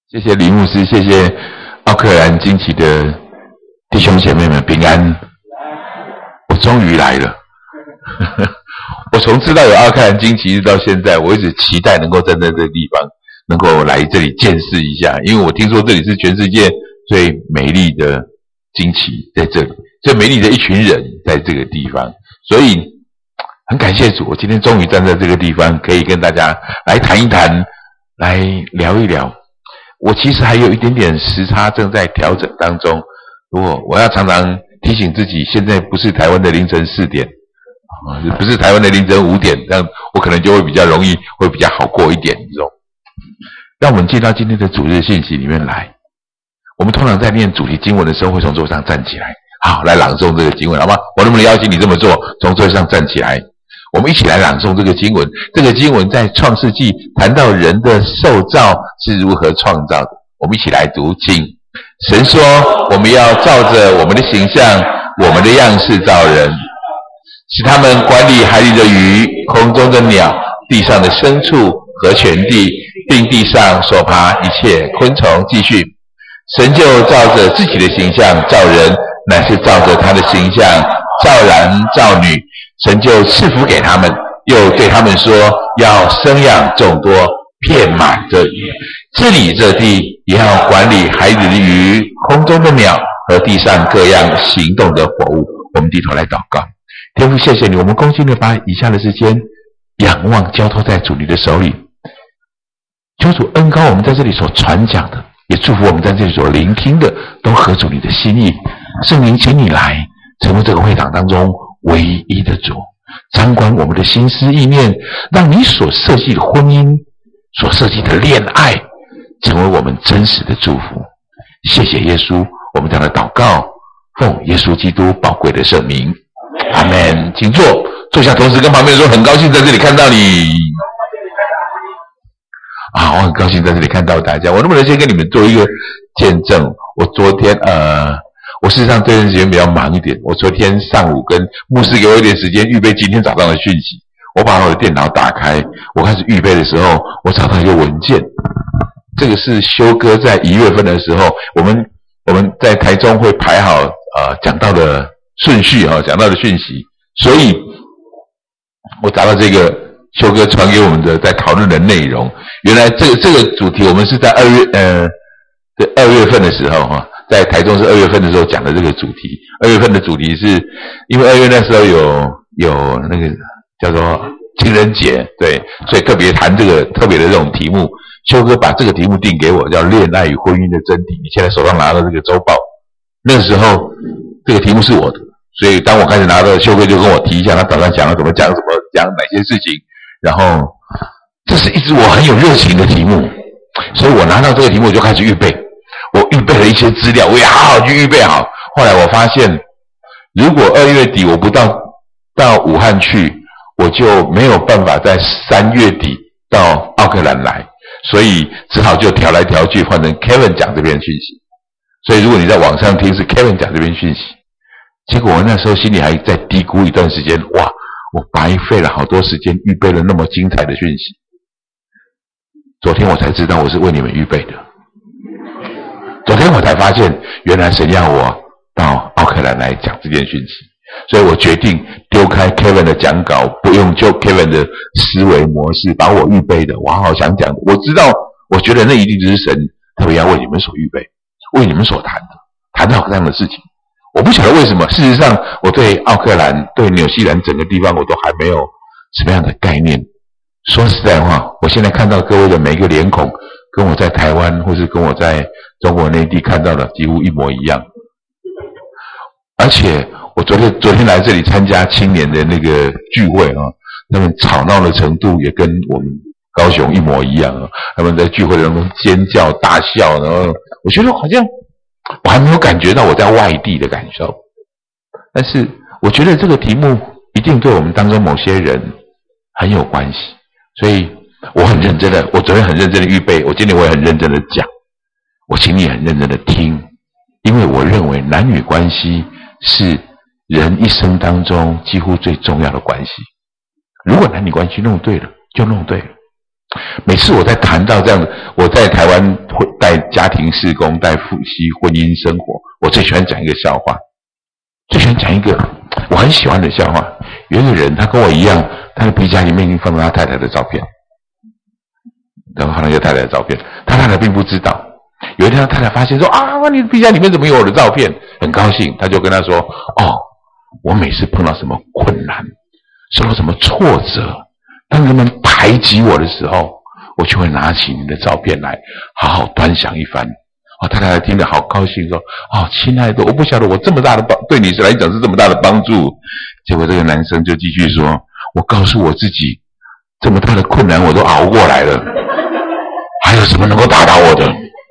谢谢李牧师，谢谢奥克兰惊奇的弟兄姐妹们平安。我终于来了。我从知道有奥克兰惊奇一直到现在，我一直期待能够站在这个地方，能够来这里见识一下，因为我听说这里是全世界最美丽的惊奇，在这里最美丽的一群人在这个地方，所以很感谢主，我今天终于站在这个地方，可以跟大家来谈一谈，来聊一聊。我其实还有一点点时差正在调整当中，如果我要常常提醒自己，现在不是台湾的凌晨4点，不是台湾的凌晨5点，这样我可能就会比较容易，会比较好过一点这种。让我们进到今天的主日信息里面来。我们通常在念主题经文的时候，会从座上站起来，好，来朗诵这个经文，好吗？我能不能邀请你这么做？从座上站起来，我们一起来朗诵这个经文。这个经文在创世纪谈到人的受造是如何创造的，我们一起来读，请。神说，我们要照着我们的形象，我们的样式造人，使他们管理海里的鱼、空中的鸟、地上的牲畜和全地，并地上所爬一切昆虫。继续，神就照着自己的形象造人，乃是照着他的形象造男造女。神就赐福给他们，又对他们说，要生养众多，遍满这地，治理这地，也要管理海里的鱼、空中的鸟和地上各样行动的活物。我们低头来祷告。天父，谢谢你，我们恭敬地把以下的时间仰望交托在主你的手里，求主恩膏我们在这里所传讲的，也祝福我们在这里所聆听的都合主你的心意。圣灵，请你来成为这个会堂当中唯一的主，掌管我们的心思意念，让你所设计的婚姻、所设计的恋爱成为我们真实的祝福。谢谢耶稣，我们这样的祷告奉耶稣基督宝贵的圣名，阿们。请坐下，同时跟旁边说，很高兴在这里看到你。我很高兴在这里看到大家。我能不能先跟你们做一个见证？我昨天我事实上这段时间比较忙一点，我昨天上午跟牧师给我一点时间预备今天早上的讯息，我把我的电脑打开，我开始预备的时候，我找到一个文件，这个是修哥在1月份的时候，我们在台中会排好讲到的顺序讲到的讯息，所以我找到这个修哥传给我们的在讨论的内容。原来这个主题我们是在2月份的时候在台中是2月份的时候讲的这个主题。2月份的主题是因为2月那时候有那个叫做情人节，对，所以特别谈这个特别的这种题目。修哥把这个题目定给我，叫恋爱与婚姻的真谛。你现在手上拿到这个周报，那时候这个题目是我的，所以当我开始拿到，修哥就跟我提一下他打算讲怎么讲哪些事情，然后这是一直我很有热情的题目，所以我拿到这个题目就开始预备。我预备了一些资料，我也好好去预备好。后来我发现，如果2月底我不到武汉去，我就没有办法在3月底到奥克兰来，所以只好就调来调去，换成 Kevin 讲这边讯息。所以如果你在网上听是 Kevin 讲这边讯息，结果我那时候心里还在低估一段时间，哇，我白费了好多时间预备了那么精彩的讯息。昨天我才知道我是为你们预备的。昨天我才发现，原来神要我到奥克兰来讲这件讯息，所以我决定丢开 Kevin 的讲稿，不用就 Kevin 的思维模式，把我预备的，我好好想讲的，我知道，我觉得那一定就是神特别要为你们所预备，为你们所谈的，谈到这样的事情。我不晓得为什么，事实上我对奥克兰、对纽西兰整个地方我都还没有什么样的概念。说实在话，我现在看到各位的每一个脸孔，跟我在台湾或是跟我在中国内地看到的几乎一模一样。而且我昨天来这里参加青年的那个聚会他们吵闹的程度也跟我们高雄一模一样他们在聚会当中尖叫大笑，然后我觉得好像我还没有感觉到我在外地的感受。但是我觉得这个题目一定对我们当中某些人很有关系，所以我昨天很认真的预备，我今天我也很认真的讲，我请你很认真的听，因为我认为男女关系是人一生当中几乎最重要的关系。如果男女关系弄对了，就弄对了。 每次我在谈到这样的，我在台湾带家庭事工，带夫妻婚姻生活，我最喜欢讲一个笑话，最喜欢讲一个我很喜欢的笑话。有一个人，他跟我一样，他的皮夹里面已经放了他太太的照片，然后放了一个太太的照片，他太太并不知道。有一天，他太太发现说：“啊，你的皮夹里面怎么有我的照片？”很高兴，他就跟他说：“哦，我每次碰到什么困难，受到什么挫折，当人们排挤我的时候，我就会拿起你的照片来，好好端详一番。”哦，他太太听得好高兴，说：“哦，亲爱的，我不晓得我这么大的对你来讲是这么大的帮助。”结果这个男生就继续说：“我告诉我自己，这么大的困难我都熬过来了，还有什么能够打倒我的？”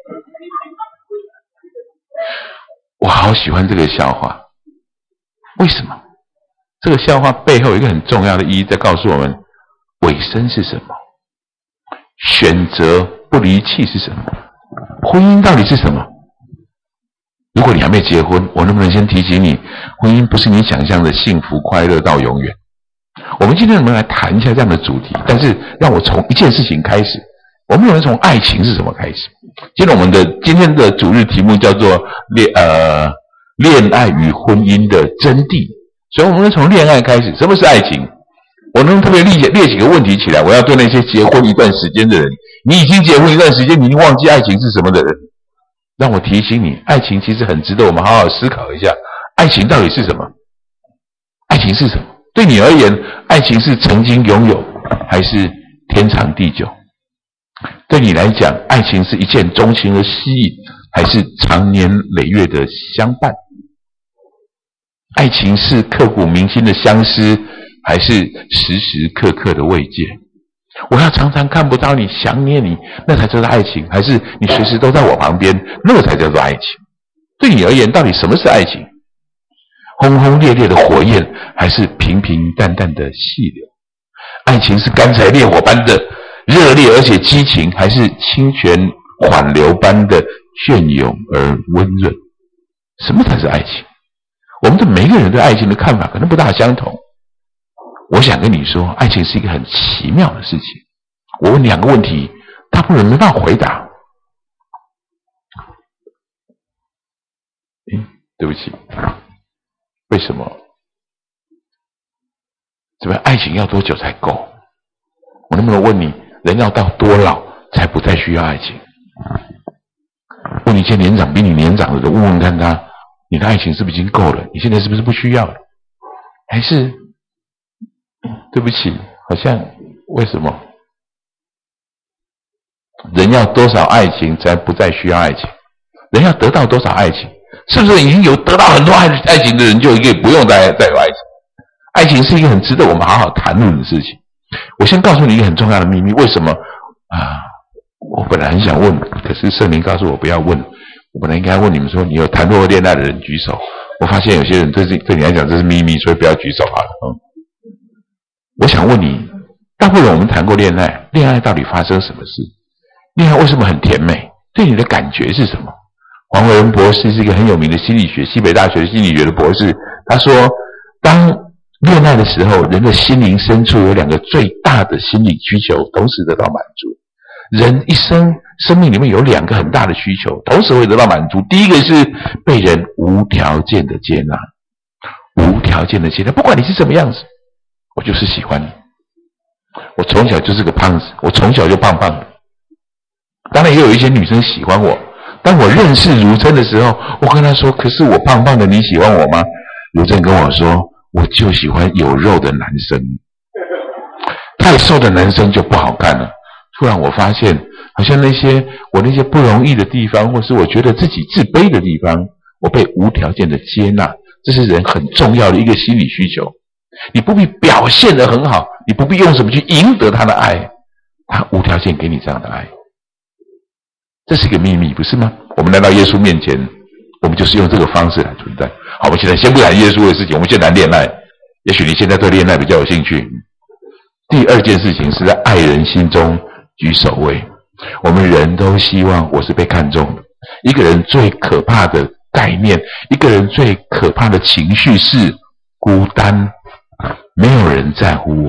我好喜欢这个笑话，为什么？这个笑话背后有一个很重要的意义，在告诉我们委身是什么，选择不离弃是什么，婚姻到底是什么。如果你还没结婚，我能不能先提醒你，婚姻不是你想象的幸福快乐到永远。我们今天能不能来谈一下这样的主题，但是让我从一件事情开始，我们有人从爱情是什么开始。接着我们的今天的主日题目叫做恋爱与婚姻的真谛，所以我们从恋爱开始。什么是爱情？我能特别列几个问题起来，我要对那些结婚一段时间的人，你已经结婚一段时间，你已经忘记爱情是什么的人，让我提醒你，爱情其实很值得我们好好思考一下，爱情到底是什么？爱情是什么？对你而言，爱情是曾经拥有，还是天长地久？对你来讲，爱情是一见钟情的吸引，还是长年累月的相伴？爱情是刻骨铭心的相思，还是时时刻刻的慰藉？我要常常看不到你，想念你，那才叫做爱情，还是你随时都在我旁边，那个才叫做爱情？对你而言，到底什么是爱情？轰轰烈烈的火焰，还是平平淡淡的细流？爱情是干柴烈火般的热烈而且激情，还是清泉缓流般的隽永而温润？什么才是爱情？我们的每一个人对爱情的看法可能不大相同。我想跟你说，爱情是一个很奇妙的事情。我问两个问题，大部分人没办法回答。对不起，为什么？怎么爱情要多久才够？我能不能问你，人要到多老才不再需要爱情？问你一些年长比你年长的人，问问看他，你的爱情是不是已经够了？你现在是不是不需要了？还是对不起，好像为什么？人要多少爱情才不再需要爱情？人要得到多少爱情？是不是已经有得到很多爱情的人，就可以不用再有爱情？爱情是一个很值得我们好好谈论的事情。我先告诉你一个很重要的秘密，为什么我本来很想问，可是圣灵告诉我不要问。我本来应该问你们说，你有谈过恋爱的人举手。我发现有些人对你来讲这是秘密，所以不要举手好了。我想问你，大部分我们谈过恋爱，恋爱到底发生什么事？恋爱为什么很甜美？对你的感觉是什么？黄维仁博士是一个很有名的心理学，西北大学心理学的博士。他说，当恋爱的时候，人的心灵深处有两个最大的心理需求同时得到满足。人一生命里面有两个很大的需求同时会得到满足。第一个是被人无条件的接纳，无条件的接纳，不管你是什么样子，我就是喜欢你。我从小就是个胖子，我从小就胖胖的。当然也有一些女生喜欢我。当我认识如真的时候，我跟她说，可是我胖胖的，你喜欢我吗？如真跟我说，我就喜欢有肉的男生，太瘦的男生就不好看了。突然我发现，好像那些不容易的地方，或是我觉得自己自卑的地方，我被无条件的接纳，这是人很重要的一个心理需求。你不必表现得很好，你不必用什么去赢得他的爱，他无条件给你这样的爱。这是一个秘密，不是吗？我们来到耶稣面前，我们就是用这个方式来存在。好，我们现在先不谈耶稣的事情，我们先谈恋爱。也许你现在对恋爱比较有兴趣。第二件事情是在爱人心中居首位。我们人都希望我是被看重的。一个人最可怕的概念，一个人最可怕的情绪是孤单，没有人在乎我，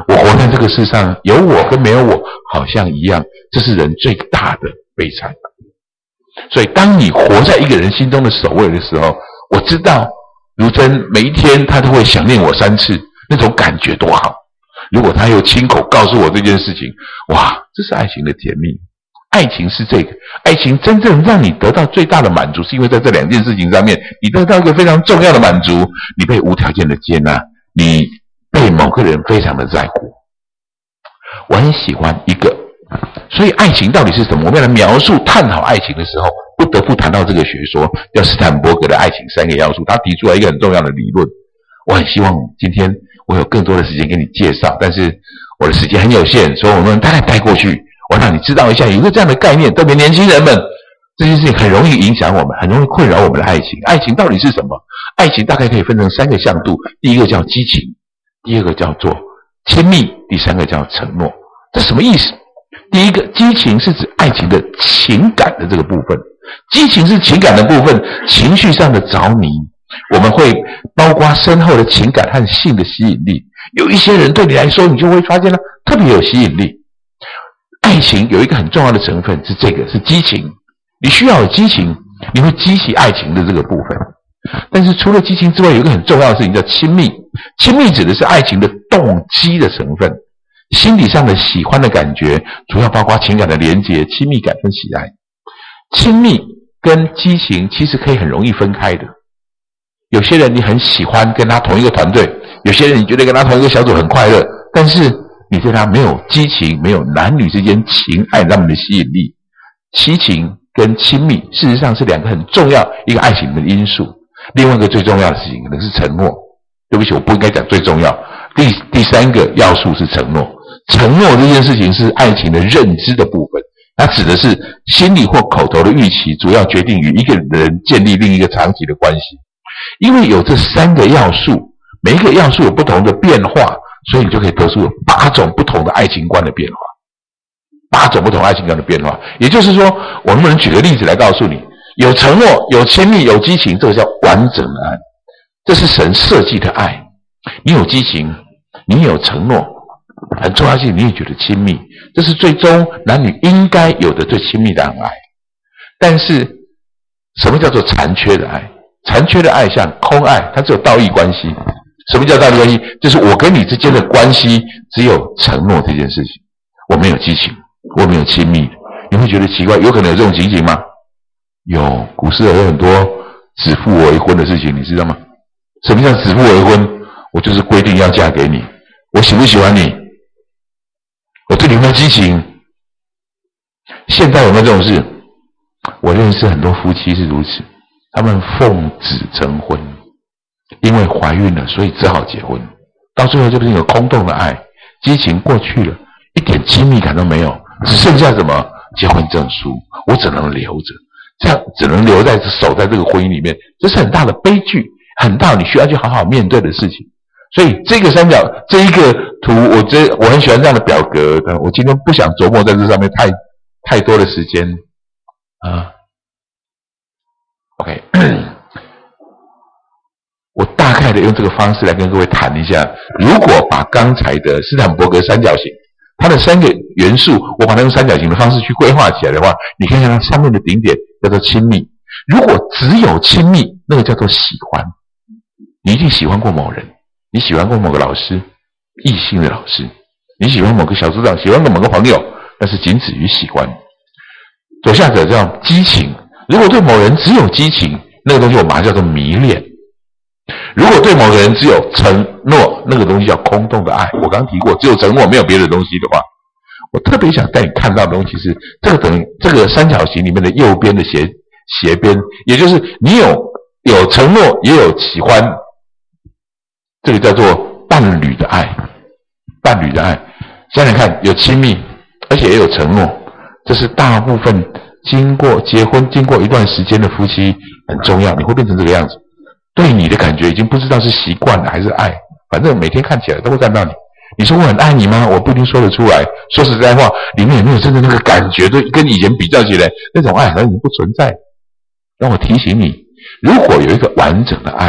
我活在这个世上，有我跟没有我好像一样，这是人最大的悲惨。所以当你活在一个人心中的首位的时候，我知道如真每一天他都会想念我3次，那种感觉多好。如果他又亲口告诉我这件事情，哇，这是爱情的甜蜜。爱情是这个，爱情真正让你得到最大的满足，是因为在这2件事情上面，你得到一个非常重要的满足，你被无条件的接纳，你被某个人非常的在乎。我很喜欢一个，所以爱情到底是什么？我们要来描述探讨爱情的时候，不得不谈到这个学说，叫斯坦伯格的爱情3个要素。他提出来一个很重要的理论。我很希望今天我有更多的时间给你介绍，但是我的时间很有限，所以我们大概带过去。我让你知道一下，有一个这样的概念，特别年轻人们，这件事情很容易影响我们，很容易困扰我们的爱情。爱情到底是什么？爱情大概可以分成3个向度，第一个叫激情，第二个叫做亲密，第3个叫承诺。这什么意思？第一个，激情是指爱情的情感的这个部分，激情是情感的部分，情绪上的着迷，我们会包括深厚的情感和性的吸引力。有一些人对你来说，你就会发现他特别有吸引力。爱情有一个很重要的成分是这个，是激情。你需要有激情，你会激起爱情的这个部分。但是除了激情之外，有一个很重要的事情叫亲密。亲密指的是爱情的动机的成分，心理上的喜欢的感觉，主要包括情感的连结、亲密感跟喜爱。亲密跟激情其实可以很容易分开的。有些人你很喜欢跟他同一个团队，有些人你觉得跟他同一个小组很快乐，但是你对他没有激情，没有男女之间情爱那么的吸引力。激情跟亲密事实上是2个很重要一个爱情的因素。另外一个最重要的事情可能是承诺。对不起，我不应该讲最重要。第3个要素是承诺。承诺这件事情是爱情的认知的部分，它指的是心理或口头的预期，主要决定与一个人建立另一个长期的关系。因为有这3个要素，每一个要素有不同的变化，所以你就可以得出有8种不同的爱情观的变化。8种不同爱情观的变化，也就是说，我能不能举个例子来告诉你，有承诺、有亲密、有激情，这个叫完整的爱，这是神设计的爱。你有激情，你有承诺，很重要性，你也觉得亲密，这是最终男女应该有的最亲密的爱。但是，什么叫做残缺的爱？残缺的爱像空爱，它只有道义关系。什么叫道义关系？就是我跟你之间的关系只有承诺这件事情，我没有激情，我没有亲密。你会觉得奇怪，有可能有这种情形吗？有，古时有很多指腹为婚的事情，你知道吗？什么叫指腹为婚？我就是规定要嫁给你，我喜不喜欢你？我对你有没有激情？现在有没有这种事？我认识很多夫妻是如此，他们奉子成婚，因为怀孕了，所以只好结婚。到最后就变成有空洞的爱，激情过去了，一点亲密感都没有，只剩下什么结婚证书，我只能留着，这样只能留在守在这个婚姻里面，这是很大的悲剧，很大你需要去好好面对的事情。所以这个三角这一个图，我很喜欢这样的表格，我今天不想琢磨在这上面太多的时间啊。OK， 我大概的用这个方式来跟各位谈一下，如果把刚才的斯坦伯格三角形，它的3个元素，我把它用三角形的方式去规划起来的话，你看看它上面的顶点叫做亲密。如果只有亲密，那个叫做喜欢。你一定喜欢过某人，你喜欢过某个老师，异性的老师，你喜欢某个小组长，喜欢过某个朋友，那是仅止于喜欢。左下角叫激情，如果对某人只有激情，那个东西我把它叫做迷恋。如果对某个人只有承诺，那个东西叫空洞的爱。我刚刚提过，只有承诺没有别的东西的话，我特别想带你看到的东西是这个等于这个三角形里面的右边的斜边，也就是你有承诺也有喜欢，这个叫做伴侣的爱。伴侣的爱，想想看，有亲密，而且也有承诺，这是大部分经过结婚经过一段时间的夫妻很重要。你会变成这个样子，对你的感觉已经不知道是习惯了还是爱，反正每天看起来都会看到你。你说我很爱你吗？我不一定说得出来。说实在话，里面有没有真的那个感觉，都跟以前比较起来，那种爱好像已经不存在。让我提醒你，如果有一个完整的爱，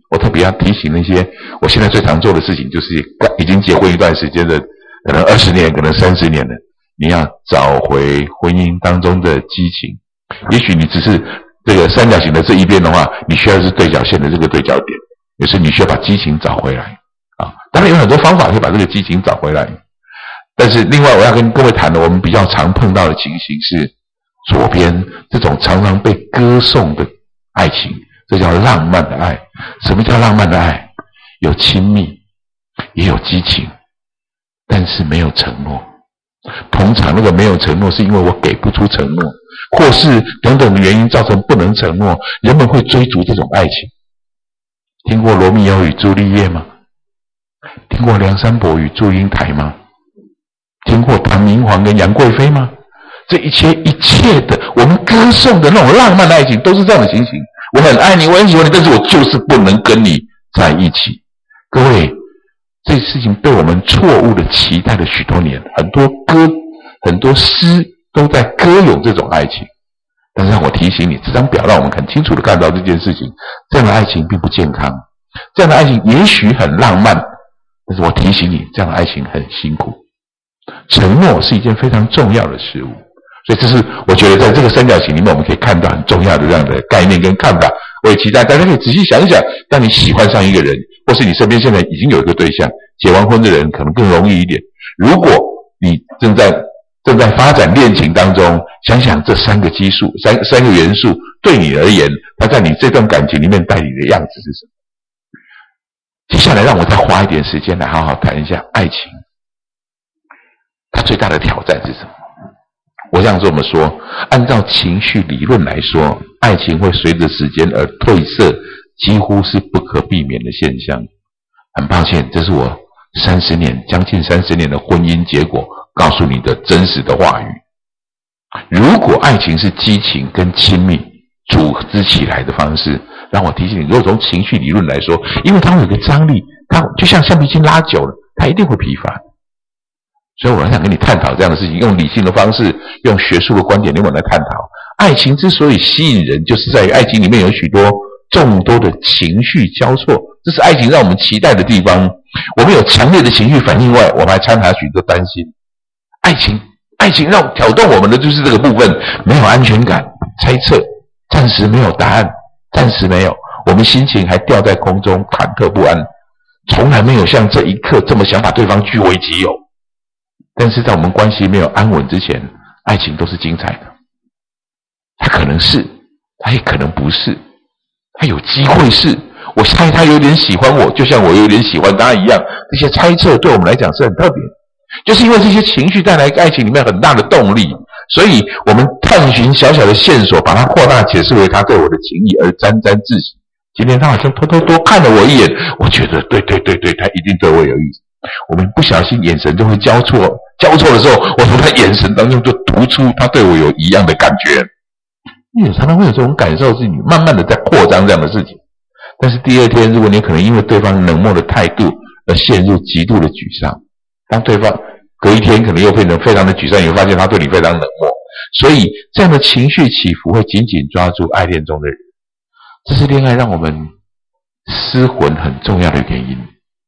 我特别要提醒那些，我现在最常做的事情就是已经结婚一段时间的，可能20年，可能30年了，你要找回婚姻当中的激情。也许你只是这个三角形的这一边的话，你需要是对角线的这个对角点，也是你需要把激情找回来啊。当然有很多方法可以把这个激情找回来，但是另外我要跟各位谈的，我们比较常碰到的情形是左边这种常常被歌颂的爱情，这叫浪漫的爱。什么叫浪漫的爱？有亲密，也有激情，但是没有承诺。通常那个没有承诺是因为我给不出承诺，或是等等的原因造成不能承诺，人们会追逐这种爱情。听过罗密欧与朱丽叶吗？听过梁山伯与祝英台吗？听过唐明皇跟杨贵妃吗？这一切的我们歌颂的那种浪漫的爱情都是这样的情形。我很爱你，我很喜欢你，但是我就是不能跟你在一起。各位，这事情被我们错误的期待了许多年，很多歌很多诗都在歌咏这种爱情。但是让我提醒你，这张表让我们很清楚的看到这件事情，这样的爱情并不健康，这样的爱情也许很浪漫，但是我提醒你，这样的爱情很辛苦。承诺是一件非常重要的事物，所以这是我觉得在这个三角形里面我们可以看到很重要的这样的概念跟看法。我也期待大家可以仔细想一想，当你喜欢上一个人，或是你身边现在已经有一个对象，结完婚的人可能更容易一点。如果你正在发展恋情当中，想想这三个基数，三个元素对你而言，它在你这段感情里面带你的样子是什么？接下来让我再花一点时间来好好谈一下爱情，它最大的挑战是什么？我想这么说，按照情绪理论来说，爱情会随着时间而褪色，几乎是不可避免的现象。很抱歉，这是我将近30年的婚姻结果告诉你的真实的话语。如果爱情是激情跟亲密组织起来的方式，让我提醒你，如果从情绪理论来说，因为它会有一个张力，它就像橡皮筋拉久了，它一定会疲乏。所以我很想跟你探讨这样的事情，用理性的方式，用学术的观点，来探讨爱情之所以吸引人，就是在于爱情里面有许多众多的情绪交错，这是爱情让我们期待的地方。我们有强烈的情绪反应外，我们还掺杂许多担心。爱情让挑动我们的就是这个部分，没有安全感，猜测，暂时没有答案，暂时没有，我们心情还吊在空中，忐忑不安，从来没有像这一刻这么想把对方据为己有。但是在我们关系没有安稳之前，爱情都是精彩的。它可能是，它也可能不是，它有机会是。我猜他有点喜欢我，就像我有点喜欢他一样。这些猜测对我们来讲是很特别，就是因为这些情绪带来爱情里面很大的动力，所以我们探寻小小的线索，把它扩大解释为他对我的情谊而沾沾自喜。今天他好像偷偷多看了我一眼，我觉得对，他一定对我有意思。我们不小心眼神就会交错的时候，我从他眼神当中就读出他对我有一样的感觉。你常常会有这种感受，是你慢慢的在扩张这样的事情。但是第二天，如果你可能因为对方冷漠的态度而陷入极度的沮丧，当对方隔一天可能又变成非常的沮丧，你会发现他对你非常冷漠。所以这样的情绪起伏会紧紧抓住爱恋中的人，这是恋爱让我们失魂很重要的原因。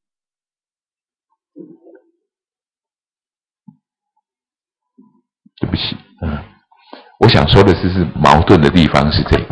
对不起，我想说的是矛盾的地方是这个。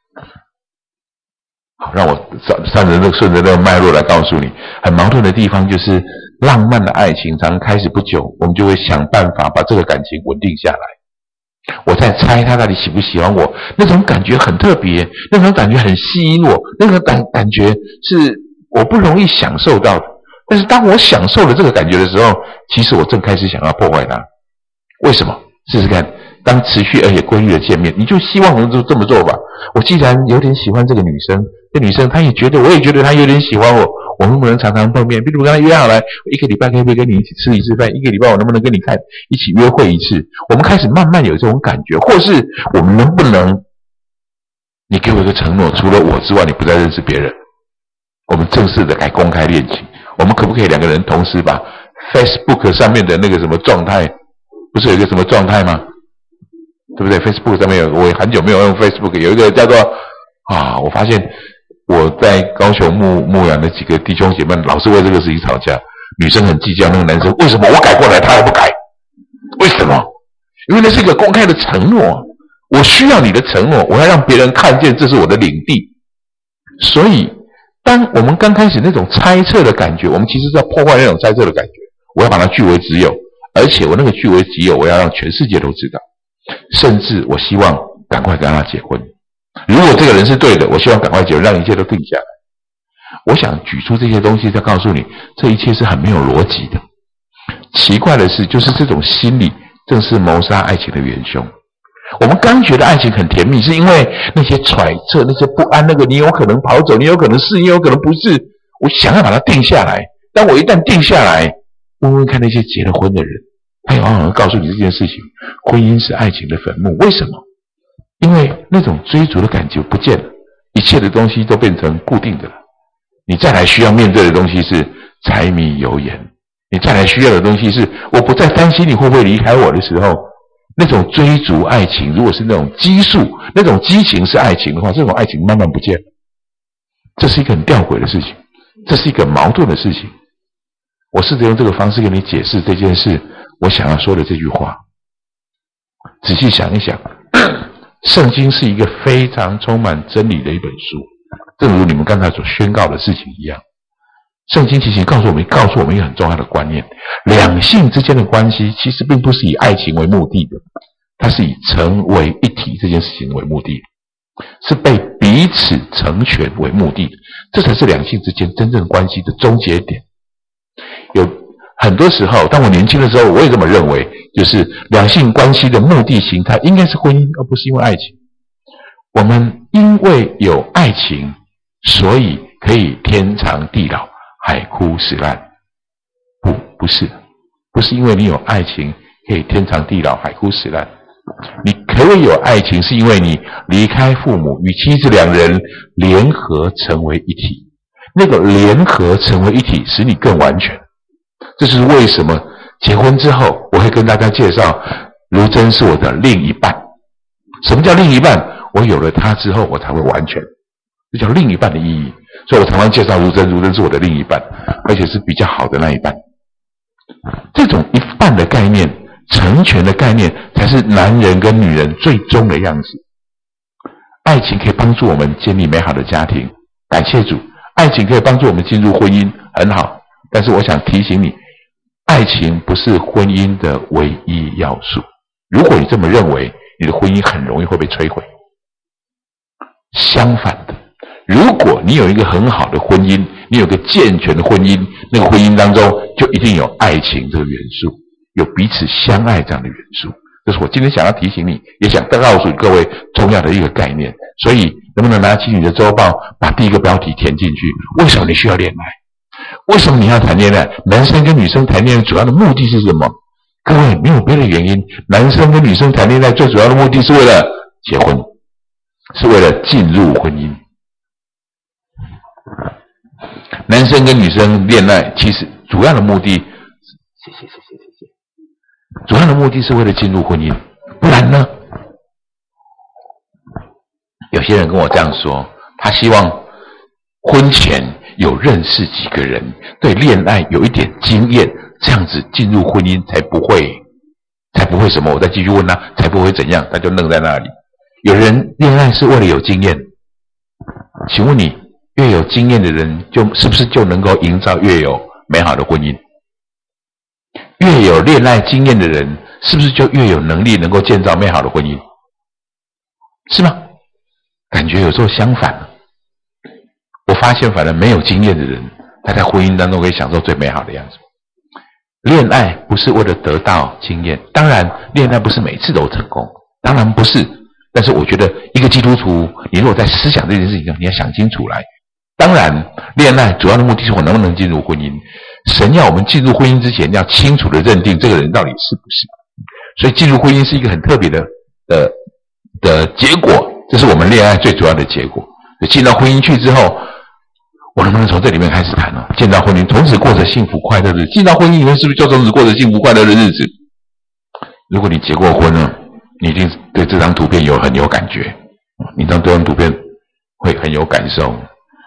好，让我顺着这个脉络来告诉你，很矛盾的地方就是浪漫的爱情常常开始不久，我们就会想办法把这个感情稳定下来。我在猜他到底喜不喜欢我，那种感觉很特别，那种感觉很吸引我，那个感觉是我不容易享受到的。但是当我享受了这个感觉的时候，其实我正开始想要破坏它。为什么？试试看，当持续而且规律的见面，你就希望能够这么做吧。我既然有点喜欢这个女生，这女生她也觉得，我也觉得她有点喜欢我，我能不能常常碰面？比如跟她约好来，一个礼拜可不可以跟你一起吃一次饭？一个礼拜我能不能跟你一起约会一次？我们开始慢慢有这种感觉，或是我们能不能，你给我一个承诺，除了我之外，你不再认识别人。我们正式的改公开恋情，我们可不可以两个人同时把 Facebook 上面的那个什么状态？不是有一个什么状态吗？对不对？ Facebook 上面有，我很久没有用 Facebook， 有一个叫做我发现我在高雄牧养的几个弟兄姐妹老是为这个事情吵架，女生很计较那个男生为什么我改过来他还不改，为什么？因为那是一个公开的承诺，我需要你的承诺，我要让别人看见这是我的领地。所以当我们刚开始那种猜测的感觉，我们其实是要破坏那种猜测的感觉，我要把它据为己有，而且我那个据为己有，我要让全世界都知道，甚至我希望赶快跟他结婚。如果这个人是对的，我希望赶快结婚，让一切都定下来。我想举出这些东西，再告诉你，这一切是很没有逻辑的。奇怪的是，就是这种心理正是谋杀爱情的元凶。我们刚觉得爱情很甜蜜，是因为那些揣测、那些不安，那个你有可能跑走，你有可能是，你有可能不是，我想要把它定下来。当我一旦定下来，问问看那些结了婚的人，他有往往告诉你这件事情：婚姻是爱情的坟墓。为什么？因为那种追逐的感觉不见了，一切的东西都变成固定的了。你再来需要面对的东西是柴米油盐，你再来需要的东西是我不再担心你会不会离开我的时候，那种追逐爱情，如果是那种激素，那种激情是爱情的话，这种爱情慢慢不见了。这是一个很吊诡的事情，这是一个矛盾的事情。我试着用这个方式跟你解释这件事，我想要说的这句话。仔细想一想，圣经是一个非常充满真理的一本书，正如你们刚才所宣告的事情一样。圣经其实告诉我们一个很重要的观念：两性之间的关系其实并不是以爱情为目的的，它是以成为一体这件事情为目的的，是被彼此成全为目的的，这才是两性之间真正关系的终结点。有很多时候，当我年轻的时候，我也这么认为，就是两性关系的目的形态应该是婚姻，而不是因为爱情。我们因为有爱情，所以可以天长地老，海枯石烂。不是因为你有爱情可以天长地老，海枯石烂。你可以有爱情，是因为你离开父母，与妻子两人联合成为一体。那个联合成为一体，使你更完全。这是为什么结婚之后，我会跟大家介绍如真是我的另一半。什么叫另一半？我有了他之后，我才会完全。这叫另一半的意义。所以我常常介绍如真是我的另一半，而且是比较好的那一半。这种一半的概念，成全的概念，才是男人跟女人最终的样子。爱情可以帮助我们建立美好的家庭，感谢主。爱情可以帮助我们进入婚姻，很好。但是我想提醒你，爱情不是婚姻的唯一要素。如果你这么认为，你的婚姻很容易会被摧毁。相反的，如果你有一个很好的婚姻，你有个健全的婚姻，那个婚姻当中就一定有爱情这个元素，有彼此相爱这样的元素。这是我今天想要提醒你，也想告诉各位重要的一个概念。所以能不能拿起你的周报，把第一个标题填进去？为什么你需要恋爱？为什么你要谈恋爱？男生跟女生谈恋爱主要的目的是什么？各位，没有别的原因，男生跟女生谈恋爱最主要的目的是为了结婚，是为了进入婚姻。男生跟女生恋爱其实主要的目的，主要的目的是为了进入婚姻，不然呢？有些人跟我这样说，他希望婚前有认识几个人，对恋爱有一点经验，这样子进入婚姻才不会什么。我再继续问他，才不会怎样，他就愣在那里。有人恋爱是为了有经验，请问你，越有经验的人，是不是就能够营造越有美好的婚姻？越有恋爱经验的人，是不是就越有能力能够建造美好的婚姻？是吗？感觉有时候相反。我发现反而没有经验的人，他在婚姻当中可以享受最美好的样子。恋爱不是为了得到经验，当然恋爱不是每次都成功，当然不是。但是我觉得一个基督徒，你如果在思想这件事情上，你要想清楚来。当然恋爱主要的目的是我能不能进入婚姻。神要我们进入婚姻之前，要清楚的认定这个人到底是不是。所以进入婚姻是一个很特别的结果，这是我们恋爱最主要的结果。进到婚姻去之后，我能不能从这里面开始谈呢？进到婚姻，从此过着幸福快乐的日子。进到婚姻里面，是不是就从此过着幸福快乐的日子？如果你结过婚了，你一定对这张图片很有感觉，你对这张图片会很有感受。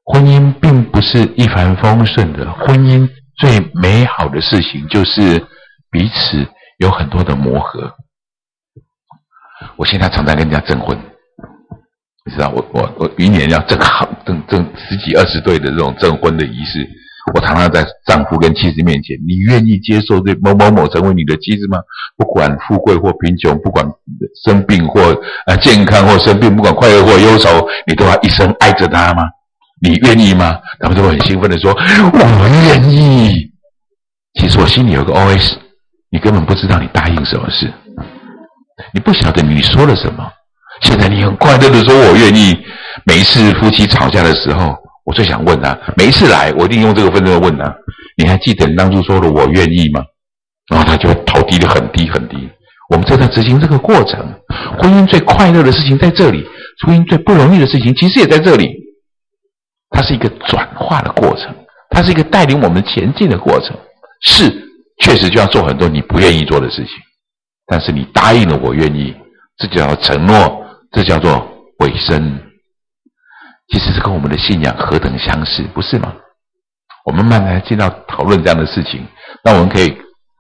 婚姻并不是一帆风顺的，婚姻最美好的事情就是彼此有很多的磨合。我现在常常跟人家证婚，你知道我一年要证十几20对的这种证婚的仪式，我常常在丈夫跟妻子面前，你愿意接受这某某某成为你的妻子吗？不管富贵或贫穷，不管生病或健康或生病，不管快乐或忧愁，你都要一生爱着他吗？你愿意吗？他们都会很兴奋的说我愿意。其实我心里有个 OS， 你根本不知道你答应什么事，你不晓得你说了什么。现在你很快乐的说我愿意，每一次夫妻吵架的时候，我最想问他，每一次来我一定用这个分寸问他，你还记得你当初说的我愿意吗？然后他就会头低得很低很低。我们正在执行这个过程。婚姻最快乐的事情在这里，婚姻最不容易的事情其实也在这里。它是一个转化的过程，它是一个带领我们前进的过程。是，确实就要做很多你不愿意做的事情，但是你答应了我愿意，这叫做承诺，这叫做委身。其实这跟我们的信仰何等相似，不是吗？我们慢慢进到讨论这样的事情，那我们可以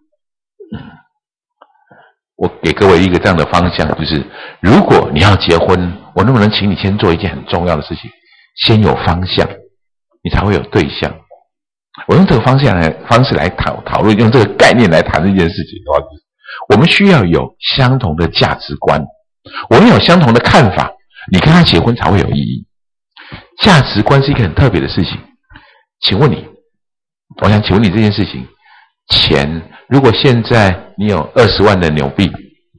我给各位一个这样的方向，就是如果你要结婚，我能不能请你先做一件很重要的事情，先有方向，你才会有对象。我用这个方式来讨论，用这个概念来谈这件事情的话，我们需要有相同的价值观，我们有相同的看法，你跟他结婚才会有意义。价值观是一个很特别的事情。请问你，我想请问你这件事情，钱，如果现在你有20万的纽币，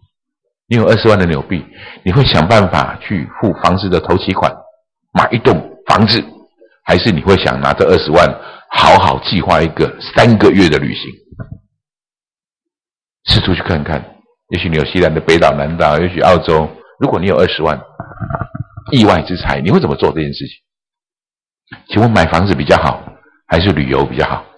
你会想办法去付房子的头期款，买一栋房子，还是你会想拿这20万好好计划一个3个月的旅行？四处去看看，也许纽西兰的北岛、南岛，也许澳洲。如果你有20万意外之财，你会怎么做这件事情？请问买房子比较好，还是旅游比较好？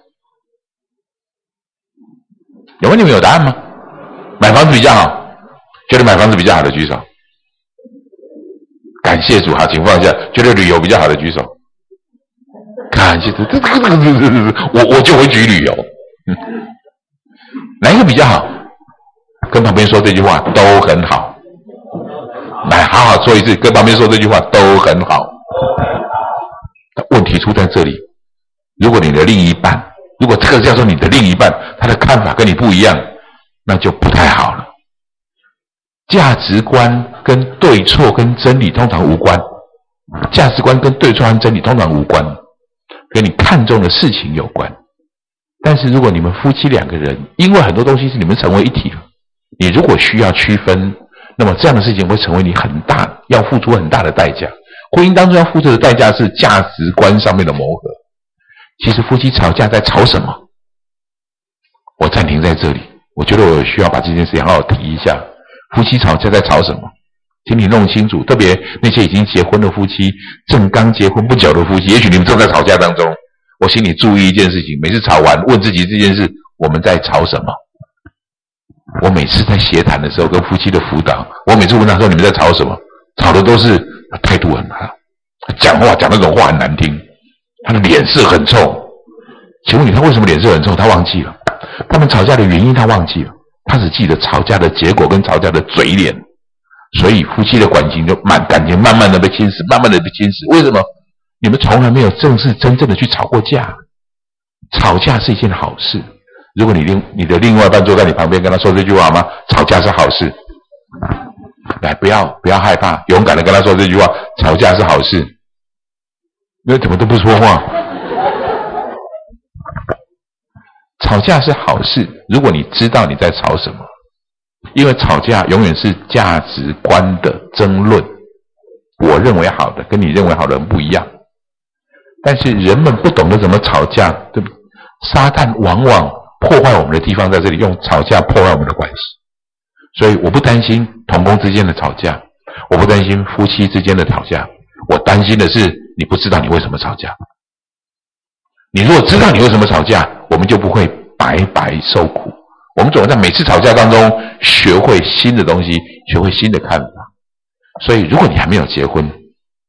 有问你们有答案吗？买房子比较好，觉得买房子比较好的举手。感谢主，好，请放下。觉得旅游比较好的举手。感谢主，我就会举旅游。哪一个比较好？跟旁边说这句话都很好。来，好好说一次，跟旁边说这句话都很好。问题出在这里，如果你的另一半，如果这个叫做你的另一半，他的看法跟你不一样，那就不太好了。价值观跟对错跟真理通常无关，价值观跟对错和真理通常无关，跟你看重的事情有关。但是如果你们夫妻2个人，因为很多东西是你们成为一体了，你如果需要区分，那么这样的事情会成为你很大，要付出很大的代价。婚姻当中要付出的代价是价值观上面的磨合。其实夫妻吵架在吵什么？我暂停在这里，我觉得我需要把这件事情好好提一下。夫妻吵架在吵什么？请你弄清楚，特别那些已经结婚的夫妻，正刚结婚不久的夫妻，也许你们正在吵架当中。我请你注意一件事情，每次吵完问自己这件事，我们在吵什么？我每次在协谈的时候跟夫妻的辅导，我每次问他说你们在吵什么？吵的都是态度很好，讲话讲那种话很难听，他的脸色很臭。请问你他为什么脸色很臭？他忘记了。他们吵架的原因他忘记了，他只记得吵架的结果跟吵架的嘴脸。所以夫妻的感情慢慢的被侵蚀，慢慢的被侵蚀。为什么？你们从来没有真正的去吵过架。吵架是一件好事。如果你的另外一半坐在你旁边跟他说这句话吗？吵架是好事。来，不要害怕，勇敢的跟他说这句话，吵架是好事。那怎么都不说话？吵架是好事，如果你知道你在吵什么。因为吵架永远是价值观的争论，我认为好的跟你认为好的人不一样。但是人们不懂得怎么吵架，对不对？撒旦往往破坏我们的地方在这里，用吵架破坏我们的关系。所以我不担心同工之间的吵架，我不担心夫妻之间的吵架，我担心的是你不知道你为什么吵架。你如果知道你为什么吵架，我们就不会白白受苦。我们总要在每次吵架当中学会新的东西，学会新的看法。所以如果你还没有结婚，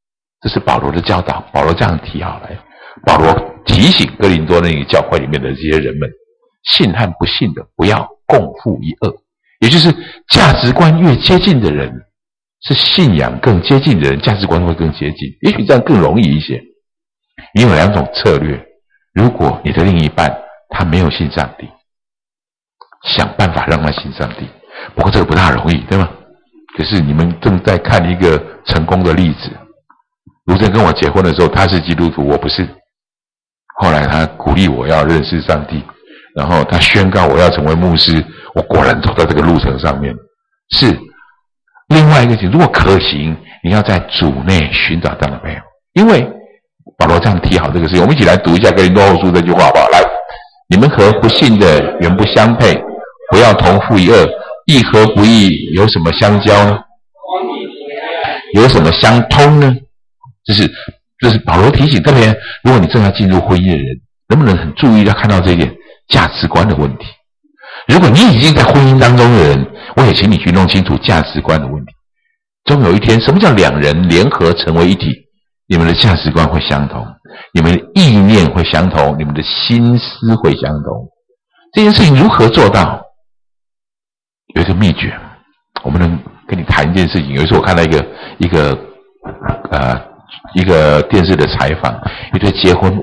这是保罗的教导，保罗这样提好来。保罗提醒哥林多那个教会里面的这些人们，信和不信的不要共负一恶，也就是价值观越接近的人，是信仰更接近的人，价值观会更接近，也许这样更容易一些。你有两种策略，如果你的另一半他没有信上帝，想办法让他信上帝，不过这个不大容易，对吗？可是你们正在看一个成功的例子，卢正跟我结婚的时候，他是基督徒，我不是。后来他鼓励我要认识上帝，然后他宣告我要成为牧师，我果然走在这个路程上面。是另外一个情，如果可行，你要在主内寻找这样的朋友，因为保罗这样提好这个事情，我们一起来读一下哥林多后书这句话好不好？来，你们和不信的原不相配，不要同负一恶，义和不义有什么相交呢？有什么相通呢？这是保罗提醒，特别如果你正在进入婚姻的人，能不能很注意要看到这一点价值观的问题。如果你已经在婚姻当中的人，我也请你去弄清楚价值观的问题。终有一天，什么叫两人联合成为一体？你们的价值观会相同，你们的意念会相同，你们的心思会相同。这件事情如何做到？有一个秘诀，我们能跟你谈一件事情。有一次我看到一个电视的采访，一对结婚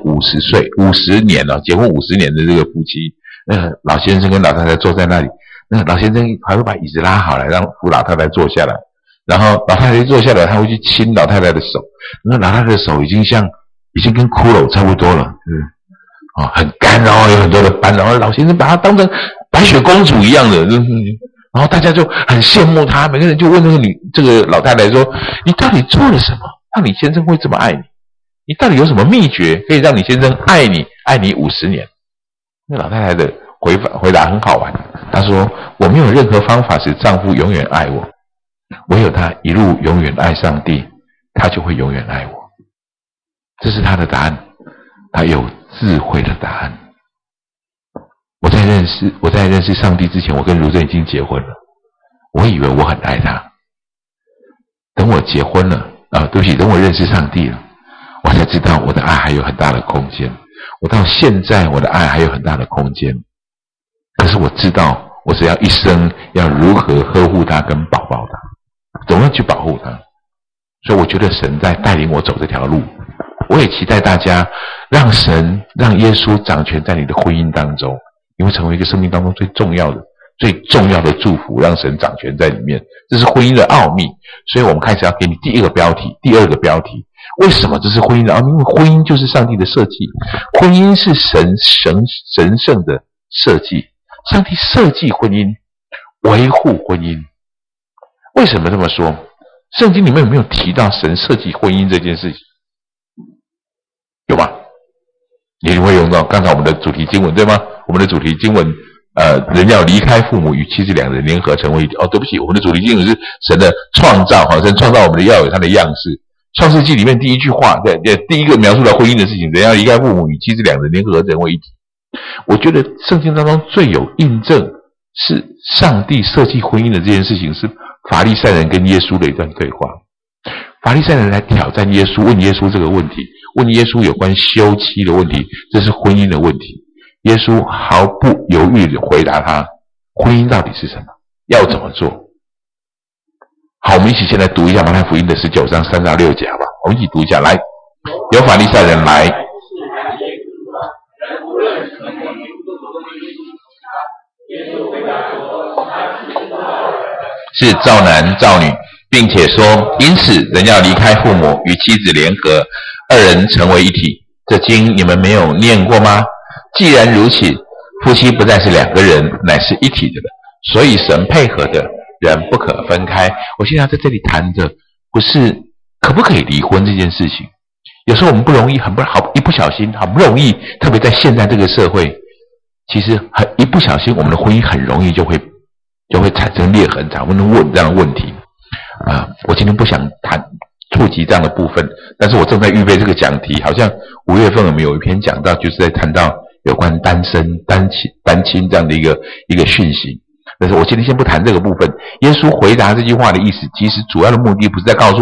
50年了，结婚50年的这个夫妻，老先生跟老太太坐在那里，那老先生还会把椅子拉好来，让扶老太太坐下来，然后老太太一坐下来，他会去亲老太太的手，那老太太的手已经跟骷髅差不多了，很干，然后有很多的斑，然后老先生把她当成白雪公主一样的，然后大家就很羡慕她，每个人就问这个老太太说：“你到底做了什么，让你先生会这么爱你？你到底有什么秘诀可以让你先生爱你50年？”那老太太的回答很好玩，她说：“我没有任何方法使丈夫永远爱我，唯有他一路永远爱上帝，他就会永远爱我。”这是他的答案，他有智慧的答案。我在认识上帝之前，我跟卢正已经结婚了，我以为我很爱他。等我结婚了对不起，等我认识上帝了，我才知道我的爱还有很大的空间。我到现在我的爱还有很大的空间，可是我知道我只要一生要如何呵护他跟保抱他，怎么样去保护他。所以我觉得神在带领我走这条路，我也期待大家让耶稣掌权在你的婚姻当中，你会成为一个生命当中最重要的祝福，让神掌权在里面。这是婚姻的奥秘。所以我们开始要给你第二个标题。为什么这是婚姻的奥秘？因为婚姻就是上帝的设计，婚姻是神圣的设计。上帝设计婚姻，维护婚姻。为什么这么说？圣经里面有没有提到神设计婚姻这件事情？有吗？你会用到刚才我们的主题经文，对吗？我们的主题经文人要离开父母，与妻子两人联合成为一体。对不起，我们的主题经文是神的创造，神创造我们的要有他的样式。创世纪里面第一句话，第一个描述了婚姻的事情，人要离开父母，与妻子两人联合成为一体。我觉得圣经当中最有印证是上帝设计婚姻的这件事情，是法利赛人跟耶稣的一段对话。法利赛人来挑战耶稣，问耶稣这个问题，问耶稣有关休妻的问题，这是婚姻的问题。耶稣毫不犹豫地回答他，婚姻到底是什么，要怎么做。好，我们一起先来读一下马太福音的19章3到6节，好吧？我们一起读一下，来，有法利赛人来，是造男造女，并且说，因此人要离开父母，与妻子联合，二人成为一体。这经你们没有念过吗？既然如此，夫妻不再是两个人，乃是一体的了。所以神配合的人不可分开。我现在在这里谈的不是可不可以离婚这件事情。有时候我们不容易，一不小心，很不容易，特别在现在这个社会，其实一不小心，我们的婚姻很容易就会产生裂痕，才会问这样的问题。我今天不想触及这样的部分，但是我正在预备这个讲题，好像5月份我们有一篇讲到，就是在谈到有关单亲这样的一个讯息。但是我今天先不谈这个部分。耶稣回答这句话的意思，其实主要的目的不是在告诉你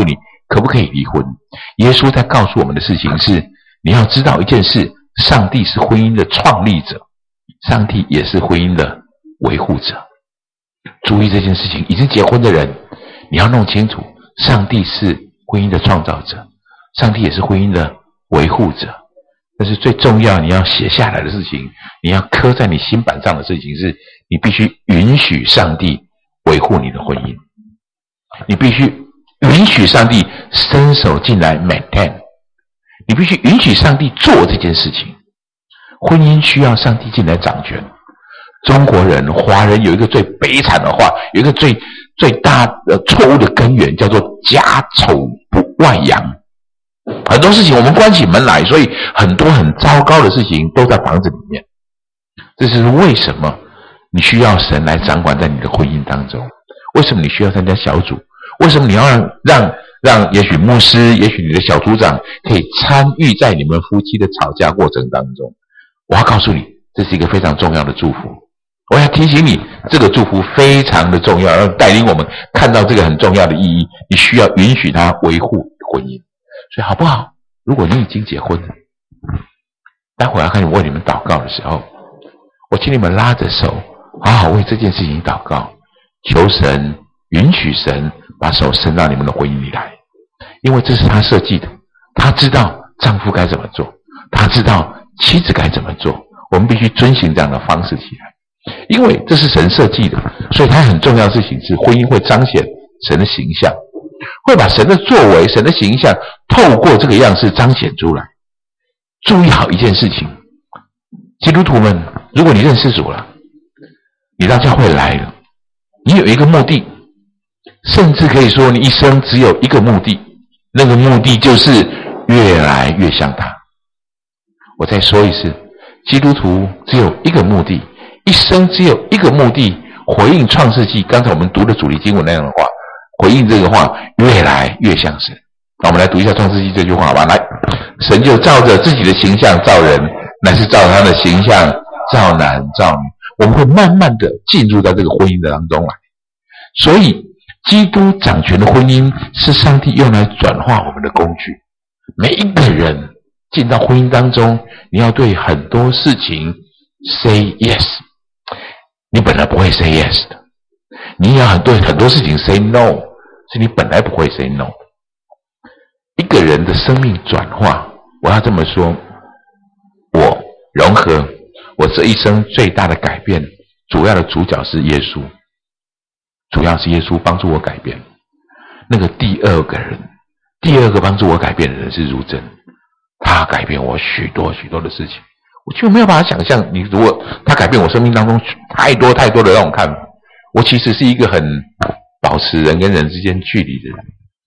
可不可以离婚？耶稣在告诉我们的事情是，你要知道一件事，上帝是婚姻的创立者，上帝也是婚姻的维护者。注意这件事情，已经结婚的人，你要弄清楚，上帝是婚姻的创造者，上帝也是婚姻的维护者。但是最重要你要写下来的事情，你要刻在你心板上的事情是，你必须允许上帝维护你的婚姻，你必须允许上帝伸手进来 maintain， 你必须允许上帝做这件事情。婚姻需要上帝进来掌权。中国人华人有一个最悲惨的话，有一个最大的错误的根源，叫做家丑不外扬。很多事情我们关起门来，所以很多很糟糕的事情都在房子里面。这是为什么你需要神来掌管在你的婚姻当中，为什么你需要参加小组，为什么你要让也许牧师，也许你的小组长可以参与在你们夫妻的吵架过程当中。我要告诉你，这是一个非常重要的祝福。我要提醒你，这个祝福非常的重要，要带领我们看到这个很重要的意义。你需要允许他维护婚姻。所以好不好？如果你已经结婚了，待会儿要开始为你们祷告的时候，我请你们拉着手，好好为这件事情祷告，求神允许神把手伸到你们的婚姻里来，因为这是他设计的，他知道丈夫该怎么做，他知道妻子该怎么做，我们必须遵循这样的方式起来，因为这是神设计的，所以它很重要的事情是，婚姻会彰显神的形象，会把神的作为、神的形象透过这个样式彰显出来。注意好一件事情，基督徒们，如果你认识主了，你到教会来了，你有一个目的，甚至可以说你一生只有一个目的，那个目的就是越来越像他。我再说一次，基督徒只有一个目的，一生只有一个目的，回应创世纪刚才我们读的主题经文那样的话，回应这个话，越来越像神。那我们来读一下创世纪这句话吧。来，神就照着自己的形象造人，乃是照他的形象造男造女。我们会慢慢的进入到这个婚姻的当中来。所以基督掌权的婚姻是上帝用来转化我们的工具。每一个人进到婚姻当中，你要对很多事情 say yes， 你本来不会 say yes 的，你也要对很多事情 say no， 是你本来不会 say no。一个人的生命转化，我要这么说，我融合我这一生最大的改变，主要的主角是耶稣，主要是耶稣帮助我改变。那个第二个帮助我改变的人是如真，他改变我许多许多的事情，我就没有办法想象，你如果他改变我生命当中太多太多的那种看法。我其实是一个很保持人跟人之间距离的人。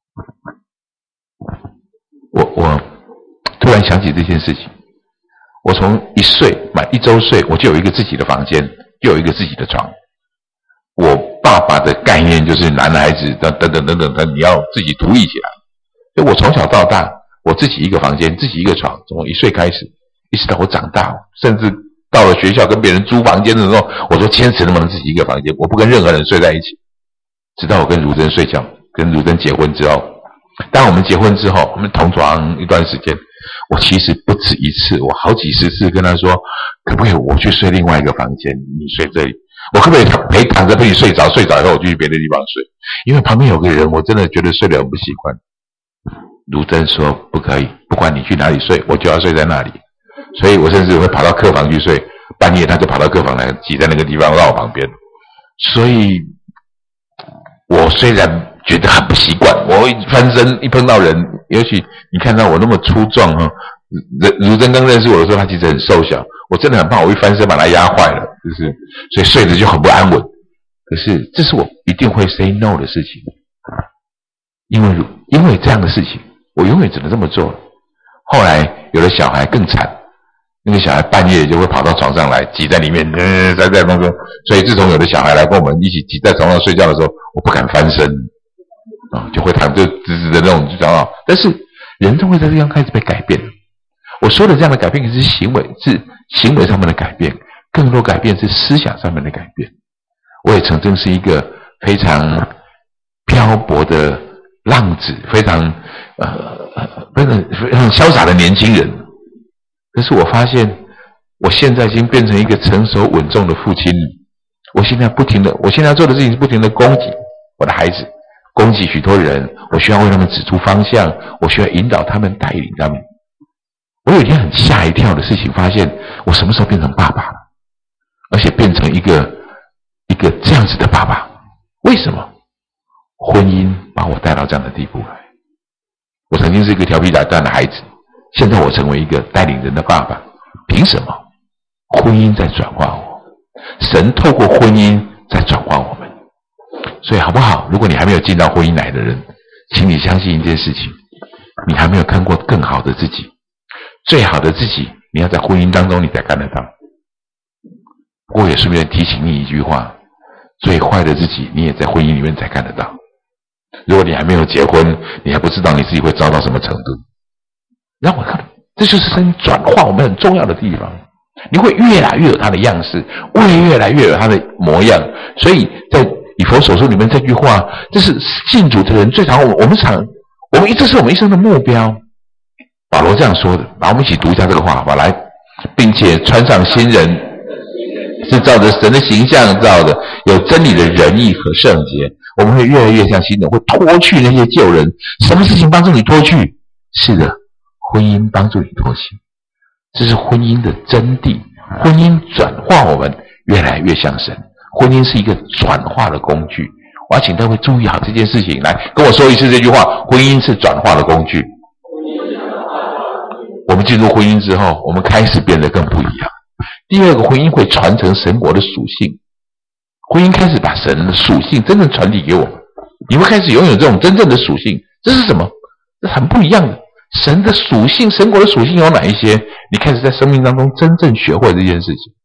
我突然想起这件事情，我从1岁满1周岁，我就有一个自己的房间，就有一个自己的床。我爸爸的概念就是男孩子等等，你要自己独立起来。所以我从小到大，我自己一个房间，自己一个床，从1岁开始，一直到我长大，甚至到了学校跟别人租房间的时候，我都坚持能不能自己一个房间，我不跟任何人睡在一起。直到我跟如真睡觉，跟如真结婚之后，当我们结婚之后，我们同床一段时间，我其实不止一次，我好几十次跟他说，可不可以我去睡另外一个房间，你睡这里，我可不可以陪躺着陪你睡着，睡着以后我就去别的地方睡，因为旁边有个人，我真的觉得睡得很不习惯。如真说不可以，不管你去哪里睡，我就要睡在那里。所以我甚至会跑到客房去睡，半夜他就跑到客房来，挤在那个地方到我旁边。所以我虽然觉得很不习惯，我一翻身一碰到人，尤其你看到我那么粗壮如真刚认识我的时候，他其实很瘦小，我真的很怕我一翻身把他压坏了，就是所以睡着就很不安稳。可是这是我一定会 say no 的事情，因为这样的事情，我永远只能这么做。后来有了小孩更惨，那个小孩半夜就会跑到床上来，挤在里面，在那个，所以自从有了小孩来跟我们一起挤在床上睡觉的时候，我不敢翻身就会躺就直直的那种就讲到。但是人都会在这样开始被改变。我说的这样的改变是行为上面的改变，更多改变是思想上面的改变。我也曾经是一个非常漂泊的浪子，非常潇洒的年轻人。可是我发现，我现在已经变成一个成熟稳重的父亲。我现在要做的事情是不停的供给我的孩子，供给许多人。我需要为他们指出方向，我需要引导他们，带领他们。我有一天很吓一跳的事情，发现我什么时候变成爸爸了，而且变成一个这样子的爸爸。为什么？婚姻把我带到这样的地步来。我曾经是一个调皮捣蛋的孩子，现在我成为一个带领人的爸爸。凭什么？婚姻在转化我，神透过婚姻在转化我们。所以好不好？如果你还没有进到婚姻来的人，请你相信一件事情，你还没有看过更好的自己。最好的自己，你要在婚姻当中你才看得到。不过也顺便提醒你一句话，最坏的自己你也在婚姻里面才看得到。如果你还没有结婚，你还不知道你自己会糟到什么程度。让我看，这就是神转化我们很重要的地方。你会越来越有他的样式，会越来越有他的模样。所以在以弗所书里面这句话，这是信主的人最常这是我们一生的目标。保罗这样说的，我们一起读一下这个话好吧？来，并且穿上新人，是照着神的形象造的，有真理的仁义和圣洁。我们会越来越像新人，会脱去那些旧人。什么事情帮助你脱去？是的，婚姻帮助你脱去。这是婚姻的真谛。婚姻转化我们越来越像神。婚姻是一个转化的工具。我要请各位注意好这件事情。来，跟我说一次这句话：婚姻是转化的工具。我们进入婚姻之后，我们开始变得更不一样。第二个，婚姻会传承神国的属性。婚姻开始把神的属性真正传递给我们，你会开始拥有这种真正的属性。这是什么？这很不一样的。神的属性，神国的属性有哪一些？你开始在生命当中真正学会这件事情。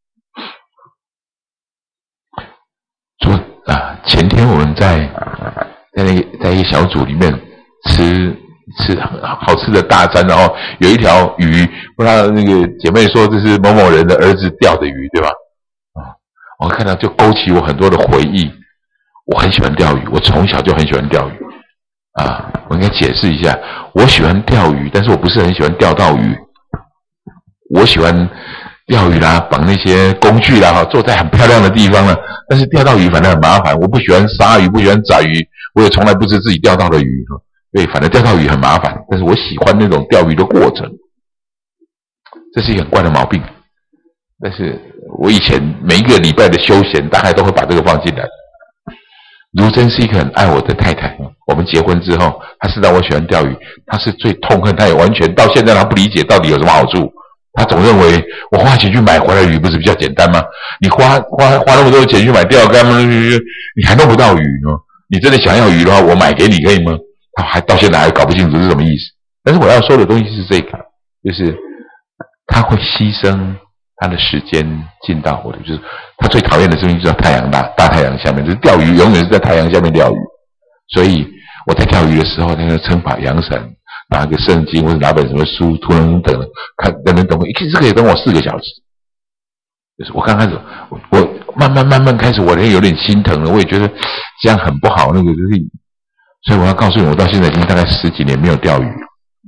前天我们在一个小组里面吃好吃的大餐，然后有一条鱼，不知道那个姐妹说这是某某人的儿子钓的鱼，对吧？我看到就勾起我很多的回忆。我很喜欢钓鱼，我从小就很喜欢钓鱼。我应该解释一下，我喜欢钓鱼，但是我不是很喜欢钓到鱼。我喜欢钓鱼啦，绑那些工具啦，坐在很漂亮的地方了。但是钓到鱼反正很麻烦，我不喜欢杀鱼，不喜欢宰鱼，我也从来不知自己钓到的鱼。对，反正钓到鱼很麻烦，但是我喜欢那种钓鱼的过程。这是一个很怪的毛病。但是我以前每一个礼拜的休闲，大概都会把这个放进来。如真是一个很爱我的太太，我们结婚之后，她知道我喜欢钓鱼，她是最痛恨，她也完全到现在她不理解到底有什么好处。她总认为我花钱去买回来的鱼不是比较简单吗？你花那么多钱去买钓竿，你还弄不到鱼呢。你真的想要鱼的话，我买给你可以吗？她还到现在还搞不清楚是什么意思。但是我要说的东西是这个，就是她会牺牲他的时间进到我的，就是他最讨厌的事情，就在大太阳下面，就是钓鱼永远是在太阳下面钓鱼。所以我在钓鱼的时候，在那撑把阳伞，拿个圣经或者拿本什么书，突然等我，其实可以等我4个小时。就是我刚开始，我慢慢开始，我也有点心疼了，我也觉得这样很不好，那个就是，所以我要告诉你，我到现在已经大概10几年没有钓鱼了。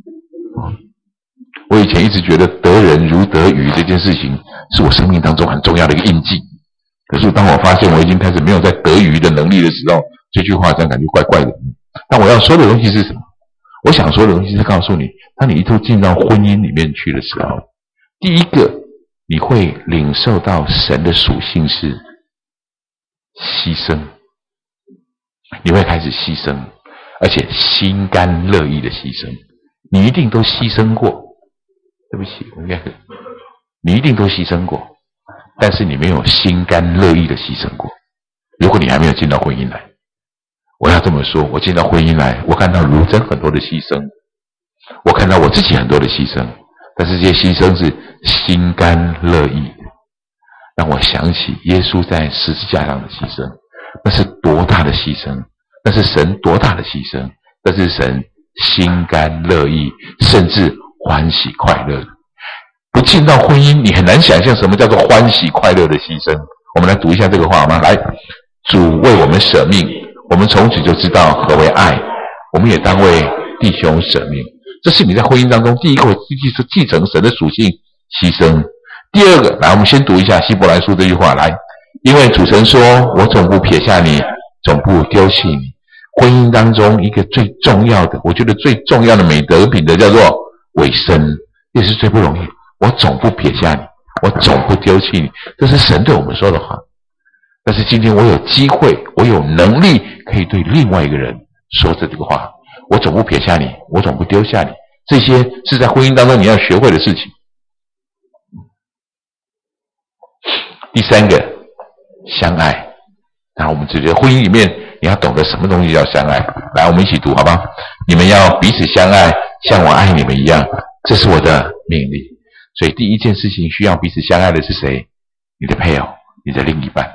我以前一直觉得得人如得鱼这件事情是我生命当中很重要的一个印记，可是当我发现我已经开始没有在得鱼的能力的时候，这句话这样感觉怪怪的。但我要说的东西是什么？我想说的东西是告诉你，当你一度进到婚姻里面去的时候，第一个你会领受到神的属性是牺牲，你会开始牺牲，而且心甘乐意的牺牲。你一定都牺牲过，对不起，我应该你一定都牺牲过，但是你没有心甘乐意的牺牲过。如果你还没有进到婚姻来，我要这么说，我进到婚姻来，我看到如真很多的牺牲，我看到我自己很多的牺牲，但是这些牺牲是心甘乐意的，让我想起耶稣在十字架上的牺牲，那是多大的牺牲，那是神多大的牺牲，那是神心甘乐意，甚至欢喜快乐的。不进到婚姻，你很难想象什么叫做欢喜快乐的牺牲。我们来读一下这个话好吗？来，主为我们舍命，我们从此就知道何为爱。 我们也当为弟兄舍命。这是你在婚姻当中第一个继承神的属性牺牲。第二个，来，我们先读一下希伯来书这句话，来，因为主神说，我总不撇下你，总不丢弃你。婚姻当中一个最重要的，我觉得最重要的美德品德叫做委身，也是最不容易。我总不撇下你，我总不丢弃你，这是神对我们说的话。但是今天我有机会，我有能力可以对另外一个人说这个话，我总不撇下你，我总不丢下你，这些是在婚姻当中你要学会的事情。第三个，相爱。那我们觉得婚姻里面你要懂得什么东西叫相爱。来，我们一起读好吧？你们要彼此相爱，像我爱你们一样，这是我的命令。所以第一件事情需要彼此相爱的是谁？你的配偶，你的另一半。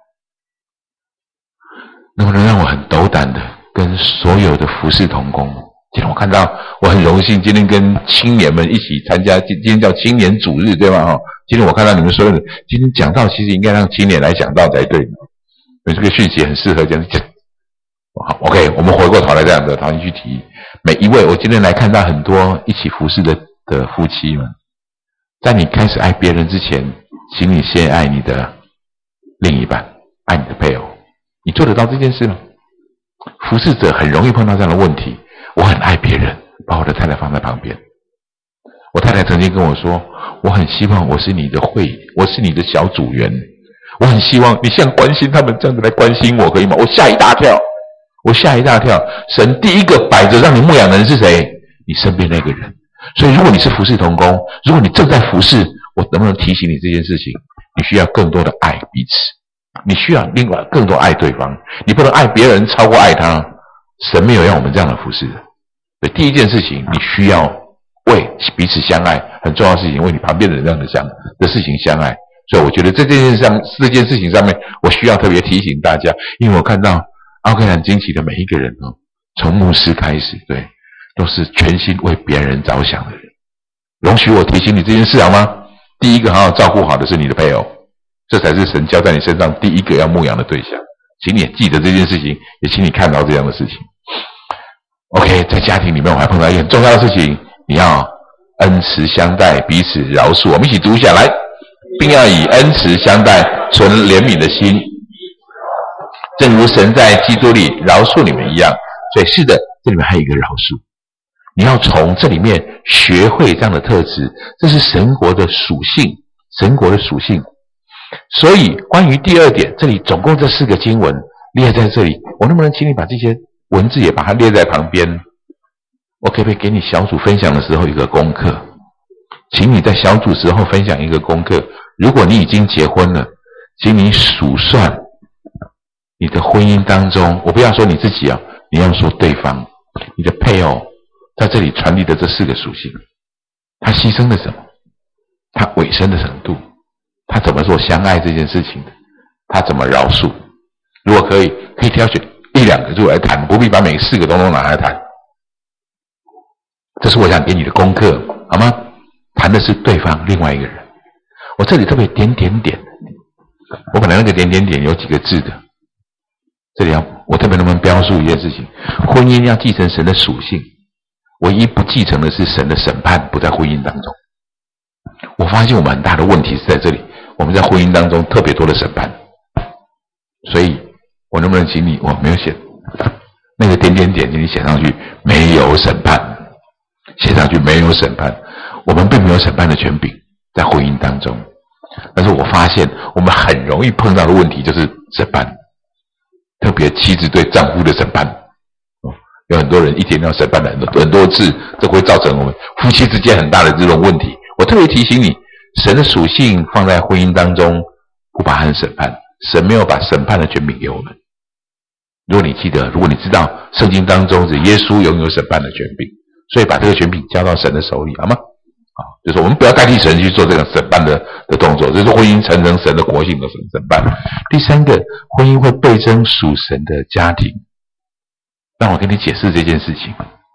能不能让我很斗胆的跟所有的服事同工？今天我看到，我很荣幸今天跟青年们一起参加，今天叫青年主日，对吗？今天我看到你们所有人，今天讲道其实应该让青年来讲道才对，因为这个讯息很适合这样讲。好 ，OK， 我们回过头来这样的，讨论去提每一位。我今天来看到很多一起服事的夫妻们，在你开始爱别人之前，请你先爱你的另一半，爱你的配偶。你做得到这件事吗？服事者很容易碰到这样的问题。我很爱别人，把我的太太放在旁边。我太太曾经跟我说，我很希望我是你的我是你的小组员，我很希望你像关心他们这样子来关心我，可以吗？我吓一大跳。神第一个摆着让你牧养的人是谁？你身边那个人。所以如果你是服事同工，如果你正在服事，我能不能提醒你这件事情？你需要更多的爱彼此，你需要另外更多爱对方，你不能爱别人超过爱他。神没有让我们这样的服事的。所以第一件事情，你需要为彼此相爱，很重要的事情，为你旁边的人这样的事情相爱。所以我觉得这件事情上面，我需要特别提醒大家，因为我看到奥克兰惊奇的每一个人从牧师开始，对，都是全心为别人着想的人。容许我提醒你这件事好吗？第一个好好照顾好的是你的配偶，这才是神交在你身上第一个要牧养的对象。请你也记得这件事情，也请你看到这样的事情。OK， 在家庭里面我还碰到一个很重要的事情，你要恩慈相待，彼此饶恕。我们一起读下来，并要以恩慈相待，存怜悯的心，正如神在基督里饶恕你们一样。所以是的，这里面还有一个饶恕，你要从这里面学会这样的特质，这是神国的属性，神国的属性。所以关于第二点，这里总共这4个经文列在这里，我能不能请你把这些文字也把它列在旁边？我可不可以给你小组分享的时候一个功课？请你在小组时候分享一个功课。如果你已经结婚了，请你数算你的婚姻当中，我不要说你自己你要说对方，你的配偶在这里传递的这4个属性，他牺牲了什么？他委身的程度，他怎么做相爱这件事情的？他怎么饶恕？如果可以挑选1、2个就来谈，不必把每4个都拿来谈。这是我想给你的功课，好吗？谈的是对方另外一个人。我这里特别点，我本来那个点有几个字的，这里我特别能不能标注一件事情？婚姻要继承神的属性，唯一不继承的是神的审判，不在婚姻当中。我发现我们很大的问题是在这里，我们在婚姻当中特别多的审判。所以我能不能请你，我没有写那个点，请你写上去，没有审判，写上去没有审判。我们并没有审判的权柄在婚姻当中，但是我发现我们很容易碰到的问题就是审判，特别妻子对丈夫的审判。有很多人一天要审判很多次，这会造成我们夫妻之间很大的这种问题。我特别提醒你，神的属性放在婚姻当中，不把它审判，神没有把审判的权柄给我们。如果你记得，如果你知道圣经当中是耶稣拥有审判的权柄，所以把这个权柄交到神的手里，好吗？就是我们不要代替神去做这个审判的动作，这是婚姻承认神的国性的审判。第三个，婚姻会倍增属神的家庭。让我跟你解释这件事情。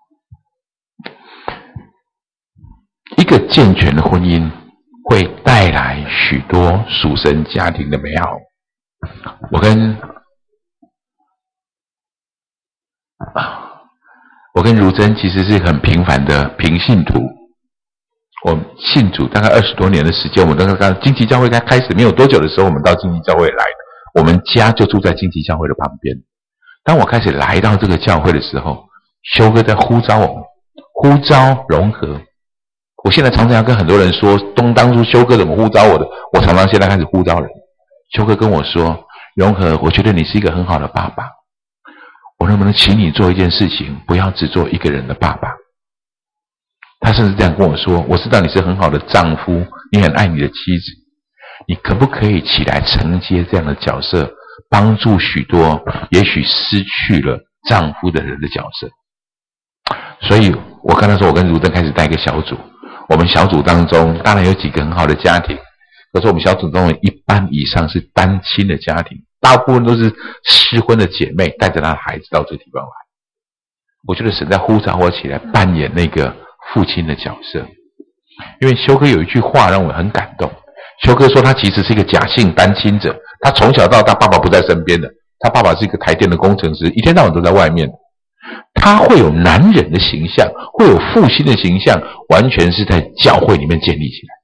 一个健全的婚姻会带来许多属神家庭的美好。我跟我跟如珍其实是很平凡的平信徒。我信主大概20多年的时间，我们刚荆棘教会开始没有多久的时候，我们到荆棘教会来的，我们家就住在荆棘教会的旁边。当我开始来到这个教会的时候，修哥在呼召我们，呼召融合。我现在常常要跟很多人说，当初修哥怎么呼召我的，我常常现在开始呼召人。修哥跟我说，融合，我觉得你是一个很好的爸爸，我能不能请你做一件事情，不要只做一个人的爸爸。他甚至这样跟我说，我知道你是很好的丈夫，你很爱你的妻子，你可不可以起来承接这样的角色，帮助许多也许失去了丈夫的人的角色。所以我跟他说，我跟如珍开始带一个小组，我们小组当中当然有几个很好的家庭，可是我们小组中有一半以上是单亲的家庭，大部分都是失婚的姐妹带着她的孩子到这个地方来。我觉得神在呼召我起来扮演那个父亲的角色。因为修哥有一句话让我很感动，修哥说他其实是一个假性单亲者，他从小到大爸爸不在身边的，他爸爸是一个台电的工程师，一天到晚都在外面。他会有男人的形象，会有父亲的形象，完全是在教会里面建立起来。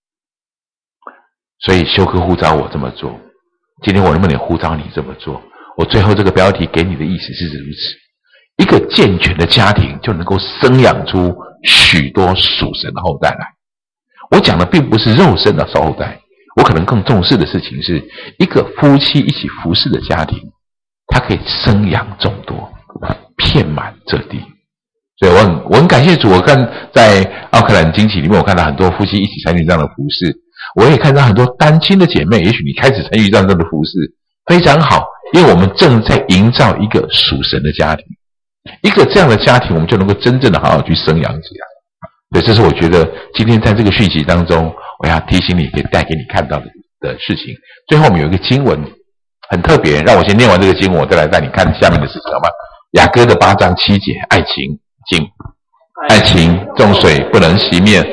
所以修哥呼召我这么做，今天我能不能呼召你这么做？我最后这个标题给你的意思是如此：一个健全的家庭就能够生养出许多属神的后代来。我讲的并不是肉身的后代，我可能更重视的事情是一个夫妻一起服侍的家庭，它可以生养众多，遍满这地。所以我很感谢主，我看在奥克兰惊奇里面，我看到很多夫妻一起参与这样的服侍，我也看到很多单亲的姐妹，也许你开始参与这样的服侍，非常好，因为我们正在营造一个属神的家庭，一个这样的家庭，我们就能够真正的好好去生养起来。所以这是我觉得今天在这个讯息当中，我要提醒你，可以带给你看到的事情。最后我们有一个经文很特别，让我先念完这个经文，我再来带你看下面的事情，好吗？雅歌的8章7节，爱情经，爱情众水不能熄灭。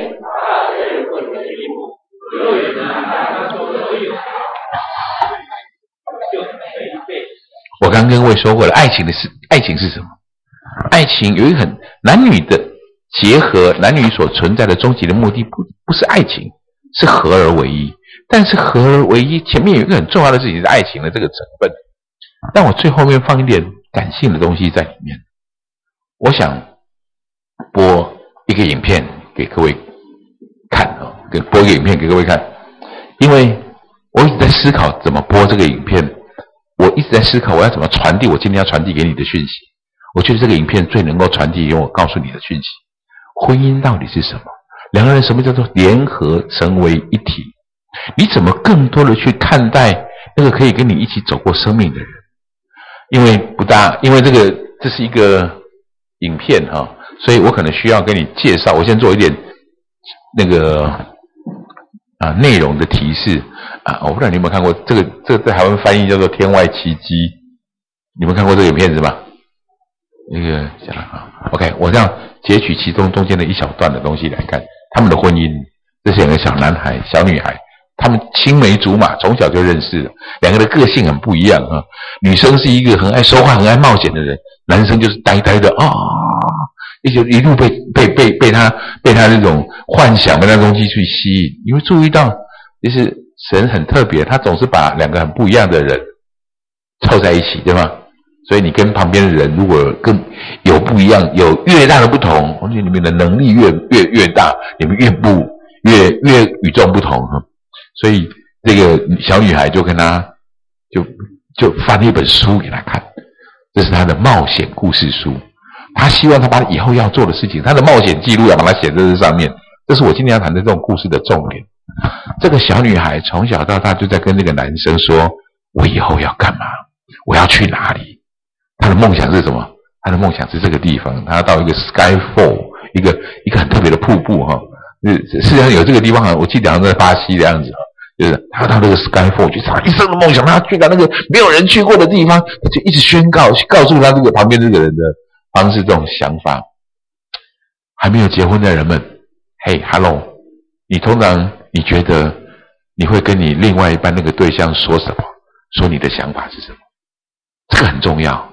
我刚跟各位说过了，爱情是什么？爱情有一个男女的结合，男女所存在的终极的目的不是爱情，是合而为一。但是合而为一前面有一个很重要的事情是爱情的这个成分，但我最后面放一点感性的东西在里面。我想播一个影片给各位看，播一个影片给各位看，因为我一直在思考怎么播这个影片，我一直在思考我要怎么传递我今天要传递给你的讯息。我觉得这个影片最能够传递给我告诉你的讯息，婚姻到底是什么？两个人什么叫做联合成为一体？你怎么更多的去看待那个可以跟你一起走过生命的人？因为这是一个影片所以我可能需要跟你介绍。我先做一点那个内容的提示我不知道你有没有看过这个在台湾翻译叫做《天外奇迹》，你们看过这个影片是吧？那个OK， 我这样截取其中间的一小段的东西来看，他们的婚姻，这是两个小男孩、小女孩，他们青梅竹马，从小就认识了，两个的个性很不一样女生是一个很爱说话、很爱冒险的人，男生就是呆呆的一路被他那种幻想的那东西去吸引。你会注意到，其实神很特别，他总是把两个很不一样的人凑在一起，对吗？所以你跟旁边的人如果更有不一样，有越大的不同，而且你们的能力越大，你们越与众不同所以这个小女孩就跟他就翻了一本书给他看，这是他的冒险故事书。他希望他把以后要做的事情，他的冒险记录要把它写在这上面。这是我今天要谈的这种故事的重点。这个小女孩从小到大就在跟那个男生说，我以后要干嘛，我要去哪里。他的梦想是什么？他的梦想是这个地方，他要到一个 Skyfall， 一个很特别的瀑布事实上有这个地方我记得好像在巴西的样子就是他到那个 Skyfall 就是他一生的梦想，他去到那个没有人去过的地方，他就一直宣告，告诉他这个旁边这个人的方式，这种想法。还没有结婚的人们，嘿 ，Hello， 你通常你觉得你会跟你另外一半那个对象说什么？说你的想法是什么？这个很重要。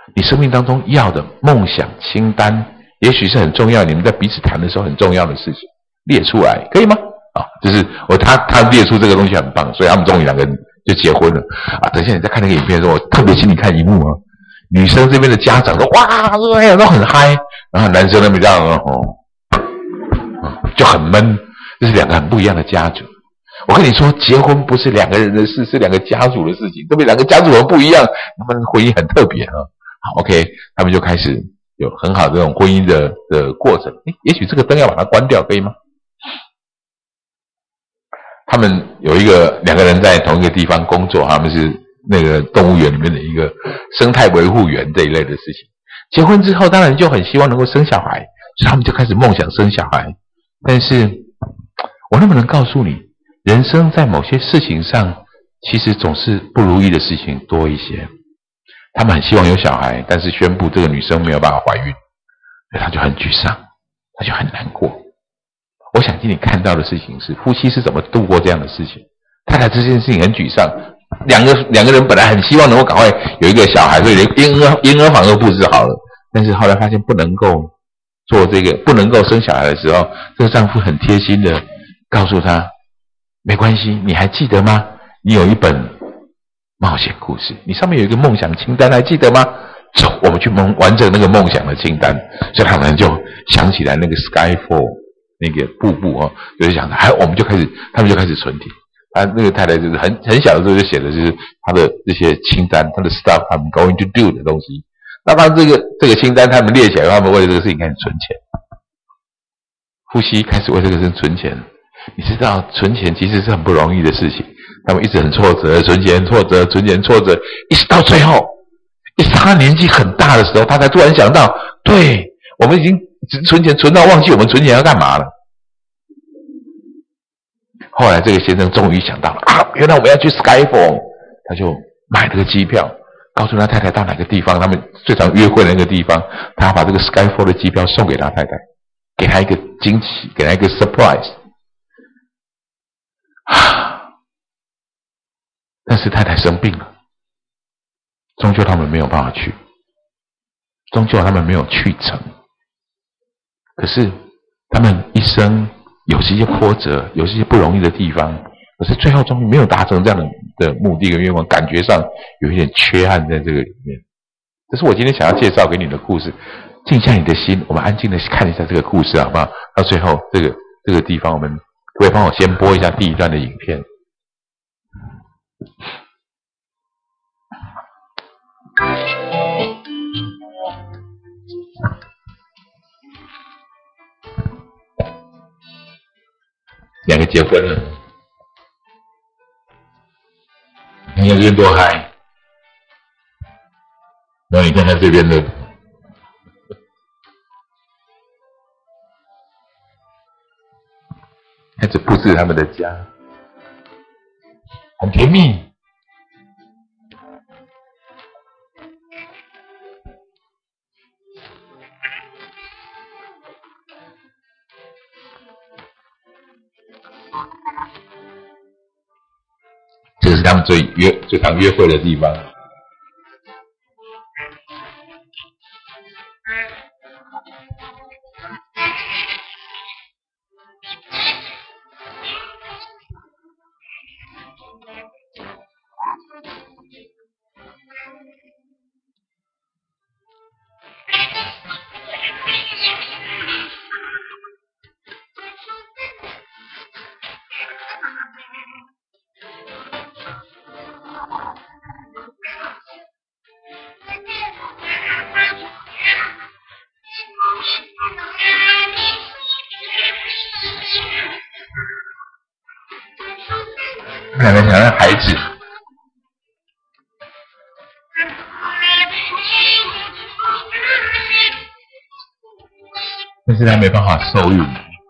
你生命当中要的梦想清单，也许是很重要，你们在彼此谈的时候很重要的事情，列出来，可以吗？就是他列出这个东西很棒，所以他们终于两个人就结婚了啊！等一下你在看那个影片的时候，我特别请你看一幕啊，女生这边的家长都哇，都很嗨，然后男生那边这样就很闷，这是两个很不一样的家族。我跟你说，结婚不是两个人的事，是两个家族的事情，特别两个家族很不一样，他们婚姻很特别啊。好 ，OK， 他们就开始有很好的这种婚姻的过程。也许这个灯要把它关掉，可以吗？他们有两个人在同一个地方工作，他们是那个动物园里面的一个生态维护员这一类的事情。结婚之后，当然就很希望能够生小孩，所以他们就开始梦想生小孩。但是，我能不能告诉你，人生在某些事情上，其实总是不如意的事情多一些。他们很希望有小孩，但是宣布这个女生没有办法怀孕，所以他就很沮丧，他就很难过。我想请你看到的事情是，夫妻是怎么度过这样的事情。太太这件事情很沮丧，两个人本来很希望能够赶快有一个小孩，所以连婴儿房都布置好了，但是后来发现不能够做这个，不能够生小孩的时候，这个丈夫很贴心的告诉她，没关系，你还记得吗？你有一本冒险故事，你上面有一个梦想清单，还记得吗？走，我们去完成那个梦想的清单。所以他们就想起来那个 Skyfall 那个瀑布就是想着，他们就开始存钱。那个太太就是很小的时候就写的就是他的这些清单，他的 stuff I'm going to do 的东西。那他这个清单他们列起来，他们为了这个事情开始存钱。夫妻开始为这个事存钱。你知道存钱其实是很不容易的事情，他们一直很挫折，存钱挫折，一直到最后，一直他年纪很大的时候，他才突然想到，对，我们已经存钱存到忘记我们存钱要干嘛了。后来这个先生终于想到了啊，原来我们要去 Skyfall， 他就买了个机票，告诉他太太到哪个地方，他们最常约会的那个地方，他把这个 Skyfall 的机票送给他太太，给他一个惊喜，给他一个 surprise。但是太太生病了，终究他们没有办法去，终究他们没有去成。可是他们一生有这些波折，有这些不容易的地方，可是最后终于没有达成这样的目的跟愿望，感觉上有一点缺憾在这个里面。这是我今天想要介绍给你的故事。静下你的心，我们安静的看一下这个故事好不好？到最后这个地方，我们各位帮我先播一下第一段的影片。两个结婚了，你看这边多嗨，然后你看看这边的，开始布置他们的家，很甜蜜。这个是他们最常约会的地方。两个想让孩子，但是他没办法受孕。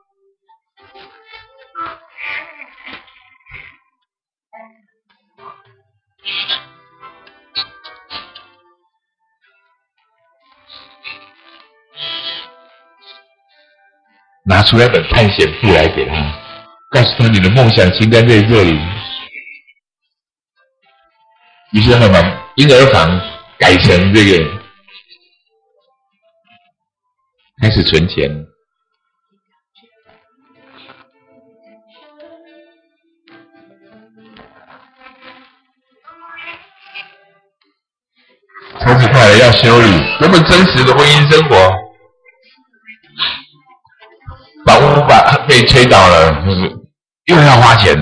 拿出那本探险簿来给他，告诉他你的梦想清单在这里。于是他把婴儿房改成这个开始存钱。车子坏了要修理，原本真实的婚姻生活，房屋被吹倒了，又要花钱。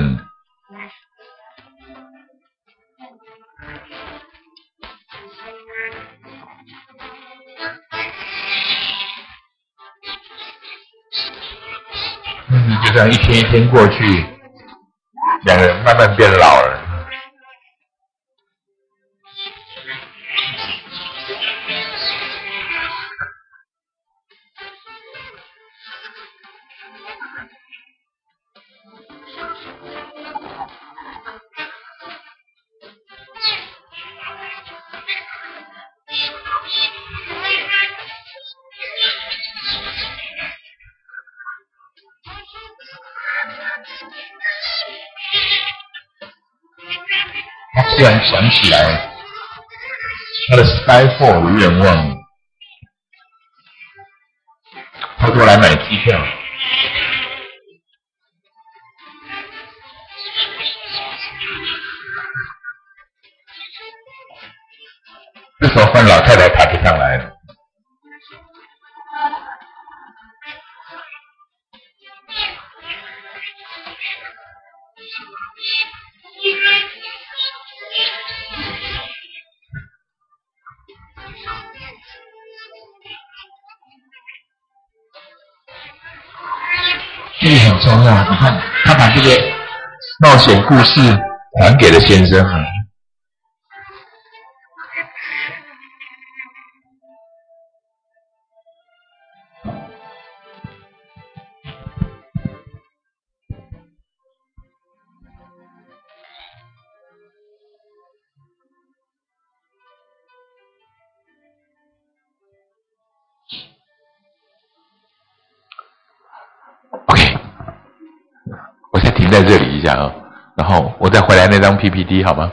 就这样一天一天过去，两个人慢慢变老了。他突然想起来他的 Skyfall 的愿望，他过来买机票。这时候换老太太爬不上来了。这个很重要，你看他把这个冒险故事还给了先生啊。OK， 我先停在这里一下啊，然后我再回来那张 PPT 好吗？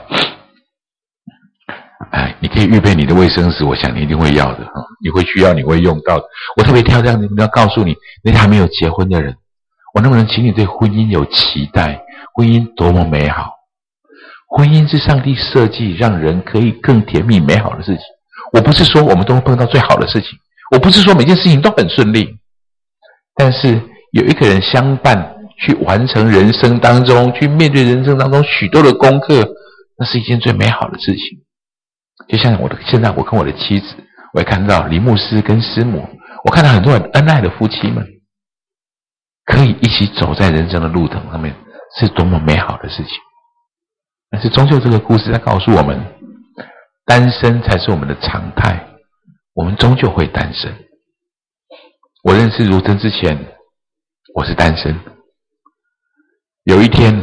你可以预备你的卫生纸，我想你一定会要的，你会需要，你会用到的。我特别挑这样的，要告诉你，那些还没有结婚的人，我能不能请你对婚姻有期待？婚姻多么美好！婚姻是上帝设计让人可以更甜蜜美好的事情。我不是说我们都会碰到最好的事情，我不是说每件事情都很顺利，但是有一个人相伴去完成人生当中，去面对人生当中许多的功课，那是一件最美好的事情。就像现在我跟我的妻子，我也看到林牧师跟师母，我看到很多很恩爱的夫妻们，可以一起走在人生的路程上面，是多么美好的事情。但是终究这个故事在告诉我们，单身才是我们的常态，我们终究会单身。我认识如真之前，我是单身。有一天，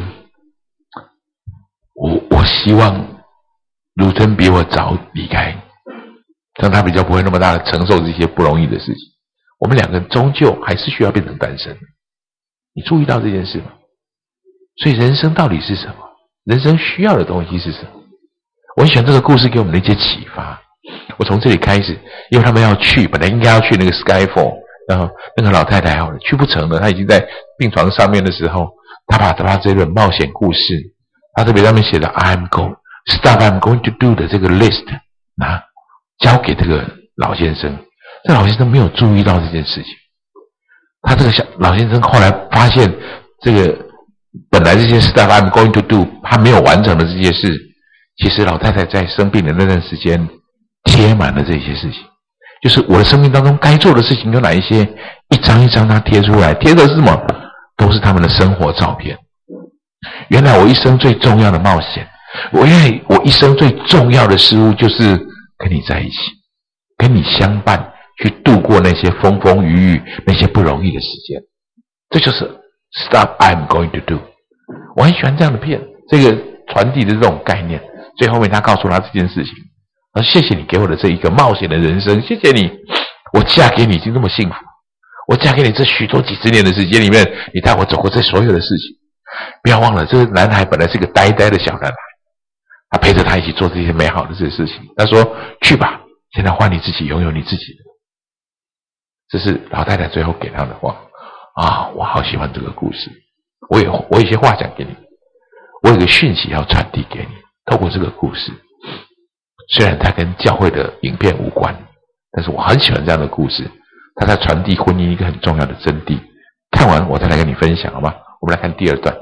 我希望如真比我早离开，让他比较不会那么大的承受这些不容易的事情。我们两个人终究还是需要变成单身。你注意到这件事吗？所以人生到底是什么？人生需要的东西是什么？我很喜欢这个故事给我们的一些启发。我从这里开始，因为他们要去，本来应该要去那个 Skyfall， 然后那个老太太好了，去不成了，她已经在病床上面的时候，她把这本冒险故事，她特别上面写的 Stuff I'm going to do 的这个 list 交给这个老先生。这老先生没有注意到这件事情。他这个老先生后来发现，这个本来这些 stuff I'm going to do 他没有完成的这些事，其实老太太在生病的那段时间贴满了这些事情。就是我的生命当中该做的事情有哪一些，一张一张他贴出来，贴的是什么？都是他们的生活照片。原来我一生最重要的冒险，我一生最重要的事物就是跟你在一起，跟你相伴，去度过那些风风雨雨，那些不容易的时间。这就是 stuff I'm going to do。 我很喜欢这样的片，这个传递的这种概念。最后面他告诉他这件事情，谢谢你给我的这一个冒险的人生，谢谢你，我嫁给你已经这么幸福，我嫁给你这许多几十年的时间里面，你带我走过这所有的事情。不要忘了，这个男孩本来是个呆呆的小男孩，他陪着他一起做这些美好的这些事情。他说去吧，现在换你自己拥有你自己的。 这是老太太最后给他的话啊！我好喜欢这个故事，我有一些话讲给你，我有个讯息要传递给你。透过这个故事，虽然它跟教会的影片无关，但是我很喜欢这样的故事，它在传递婚姻一个很重要的真谛。看完我再来跟你分享，好吗？我们来看第二段。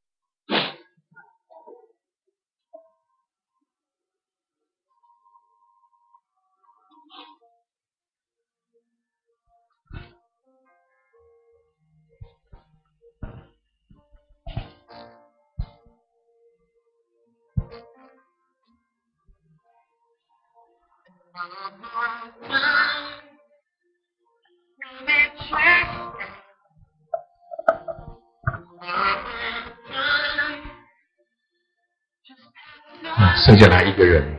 剩下来一个人，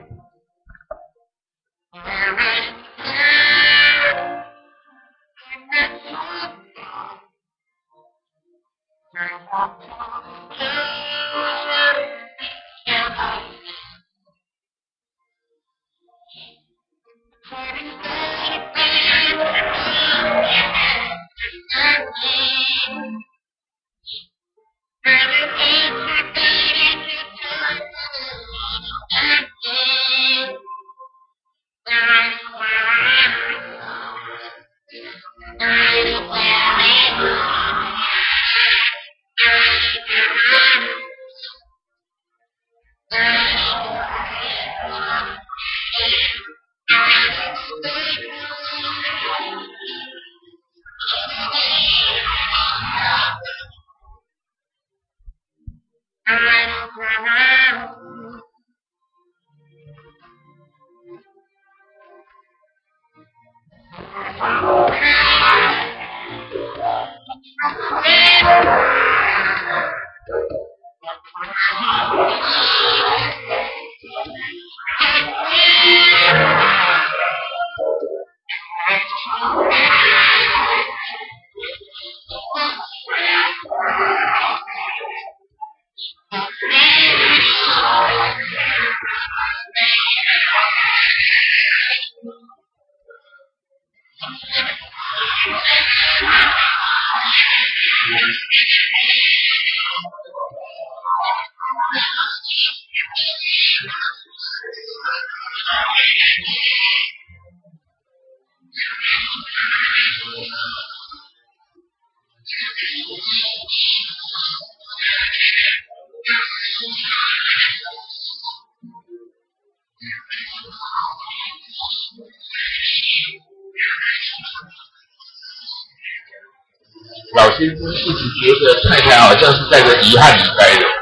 老先生一直觉得太太好像是带着遗憾离开的，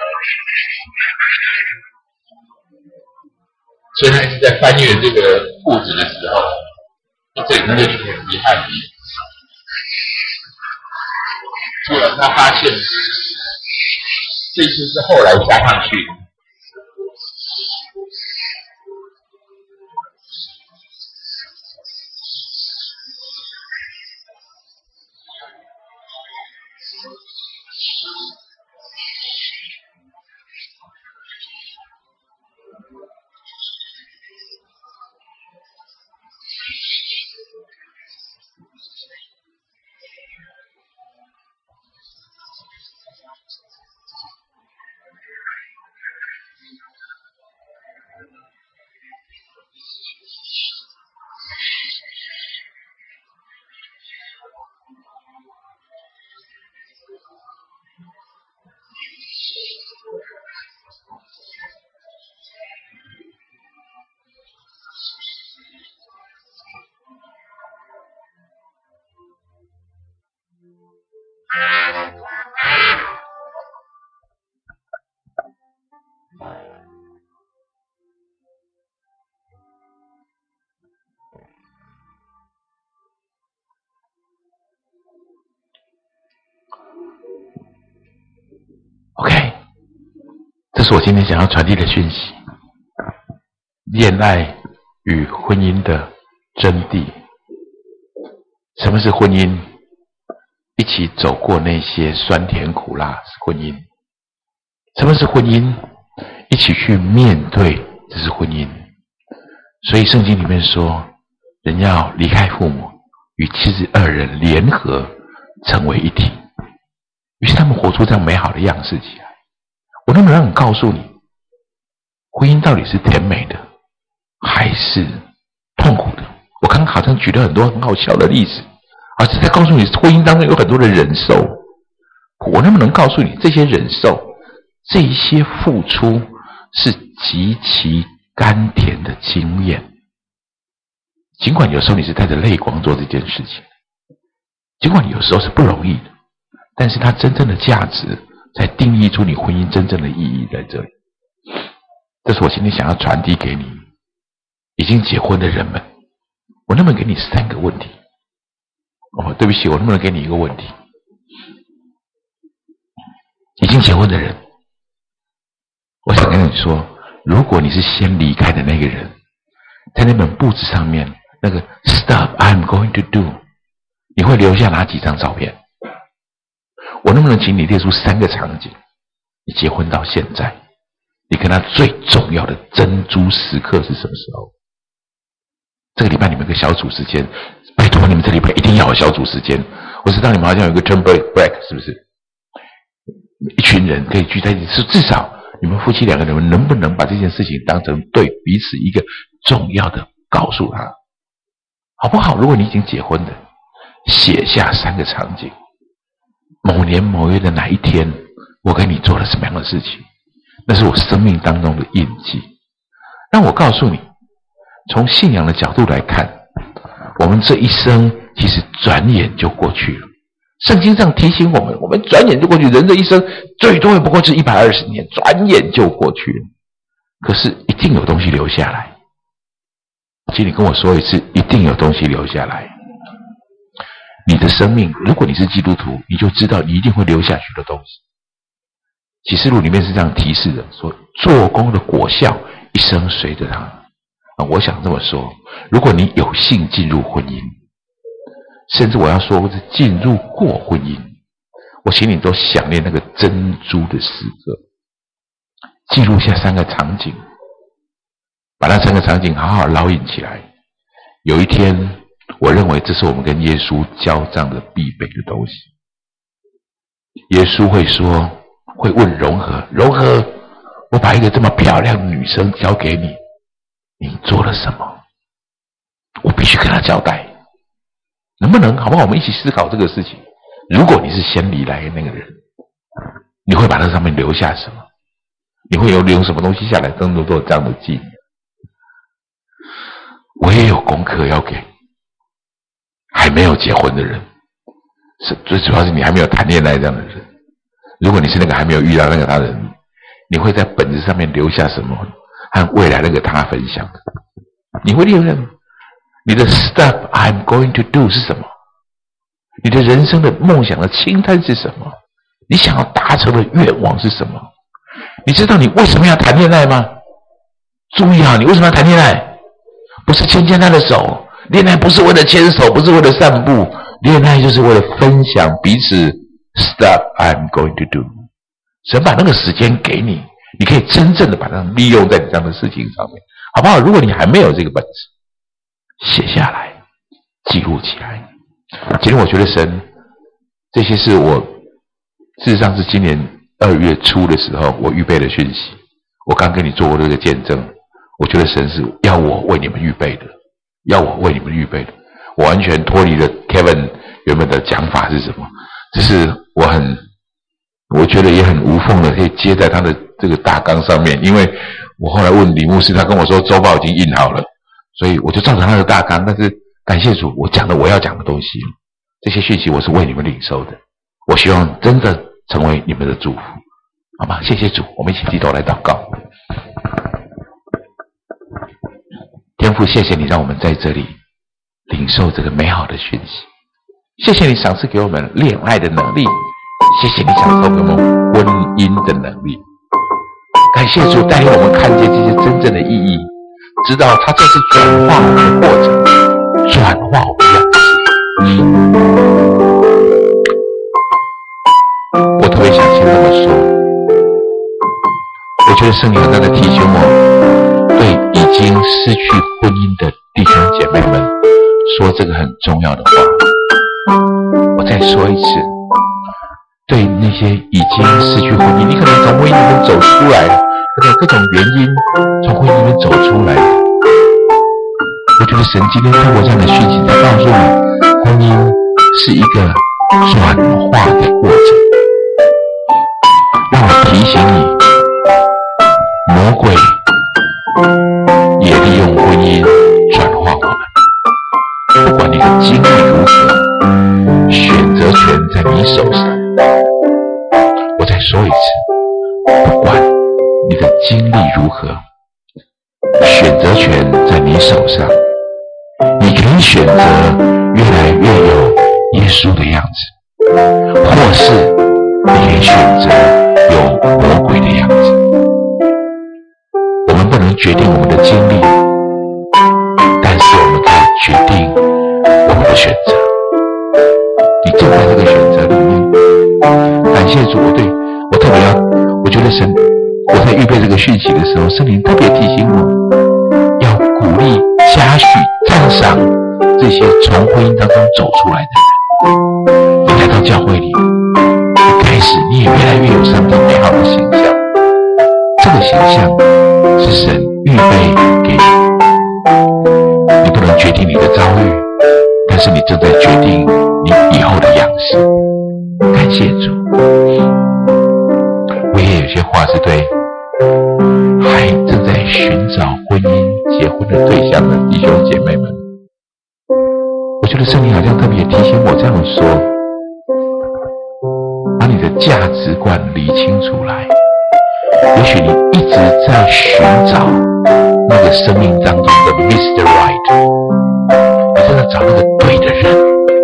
所以他一直在翻阅这个簿子的时候，这里他就觉得很遗憾。突然他发现，这次是后来加上去的。OK， 这是我今天想要传递的讯息：恋爱与婚姻的真谛。什么是婚姻？一起走过那些酸甜苦辣是婚姻。什么是婚姻？一起去面对，这是婚姻。所以圣经里面说，人要离开父母， 与妻子二人联合成为一体。于是他们活出这样美好的样式起来。我能不能告诉你，婚姻到底是甜美的还是痛苦的？我刚刚好像举了很多很好笑的例子，而是在告诉你婚姻当中有很多的忍受。我能不能告诉你，这些忍受，这一些付出是极其甘甜的经验？尽管有时候你是带着泪光做这件事情，尽管有时候是不容易的，但是它真正的价值才定义出你婚姻真正的意义在这里。这是我今天想要传递给你已经结婚的人们。我能不能给你3个问题？对不起，我能不能给你一个问题？已经结婚的人，我想跟你说，如果你是先离开的那个人，在那本簿子上面那个 Stuff I'm going to do， 你会留下哪几张照片？我能不能请你列出3个场景？你结婚到现在，你跟他最重要的珍珠时刻是什么时候？这个礼拜你们有个小组时间，拜托你们这礼拜一定要有小组时间。我知道你们好像有一个 turn break， 是不是？一群人可以聚在一起，是至少你们夫妻2个人能不能把这件事情当成对彼此一个重要的告诉他，好不好？如果你已经结婚的，写下3个场景。某年某月的哪一天，我跟你做了什么样的事情，那是我生命当中的印记。让我告诉你，从信仰的角度来看，我们这一生其实转眼就过去了。圣经上提醒我们，我们转眼就过去，人这一生最多也不过是120年，转眼就过去了。可是一定有东西留下来。请你跟我说一次，一定有东西留下来。你的生命，如果你是基督徒，你就知道你一定会留下许多东西。启示录里面是这样提示的，说做工的果效一生随着他。我想这么说，如果你有幸进入婚姻，甚至我要说是进入过婚姻，我请你都想念那个珍珠的时刻，记录下3个场景，把那3个场景好好烙印起来。有一天，我认为这是我们跟耶稣交账的必备的东西。耶稣会说，会问融合，我把一个这么漂亮的女生交给你，你做了什么？我必须跟她交代。能不能好不好？我们一起思考这个事情。如果你是先离来的那个人，你会把那上面留下什么？你会留什么东西下来，真的做这样的纪念？我也有功课要给还没有结婚的人，最主要是你还没有谈恋爱这样的人。如果你是那个还没有遇到那个他的人，你会在本子上面留下什么和未来那个他分享的？你会留下吗？你的 stuff I'm going to do 是什么？你的人生的梦想的清单是什么？你想要达成的愿望是什么？你知道你为什么要谈恋爱吗？注意啊，你为什么要谈恋爱？不是牵他的手，恋爱不是为了牵手，不是为了散步，恋爱就是为了分享彼此 stuff I'm going to do。神把那个时间给你，你可以真正的把它利用在你这样的事情上面，好不好？如果你还没有这个本子，写下来，记录起来。今天我觉得神，这些是我事实上是今年2月初的时候我预备的讯息。我刚跟你做过这个见证，我觉得神是要我为你们预备的，我完全脱离了 Kevin 原本的讲法是什么，只是我觉得也很无缝的可以接在他的这个大纲上面。因为我后来问李牧师，他跟我说周报已经印好了，所以我就照着他的大纲。但是感谢主，我讲的我要讲的东西，这些讯息我是为你们领受的，我希望真的成为你们的祝福，好吗？谢谢主，我们一起低头来祷告。天父，谢谢你让我们在这里领受这个美好的讯息，谢谢你赏赐给我们恋爱的能力，谢谢你赏赐给我们婚姻的能力。感谢主带领我们看见这些真正的意义，知道它正是转化我们的过程，转化我们的样式。我特别想先这么说，我觉得圣灵很大的提醒我，对已经失去婚姻的弟兄姐妹们说这个很重要的话。我再说一次，对那些已经失去婚姻，你可能从婚姻里面走出来了，可能各种原因从婚姻里面走出来了。我觉得神今天透过这样的讯息在告诉你，婚姻是一个转化的过程。让我提醒你，魔鬼也利用婚姻转化我们。不管你的经历如何，选择权在你手上。我再说一次，不管你的经历如何，选择权在你手上。你可以选择越来越有耶稣的样子，或是你可以选择有魔鬼的样子。我们不能决定我们的经历，但是我们可以决定我们的选择。你正在这个选择里面。感谢主，我特别我觉得神，我在预备这个讯息的时候，圣灵特别提醒我，要鼓励、嘉许、赞赏这些从婚姻当中走出来的人。你来到教会里，一开始你也越来越有上帝美好的形象。这个形象是神预备给你。你不能决定你的遭遇，但是你正在决定你以后的样式。感谢主。我也有些话是对还正在寻找婚姻、结婚的对象的弟兄姐妹们。我觉得圣灵好像特别提醒我这样说：把你的价值观理清楚来。也许你一直在寻找那个生命当中的 Mr. Right， 你正在找那个对的人。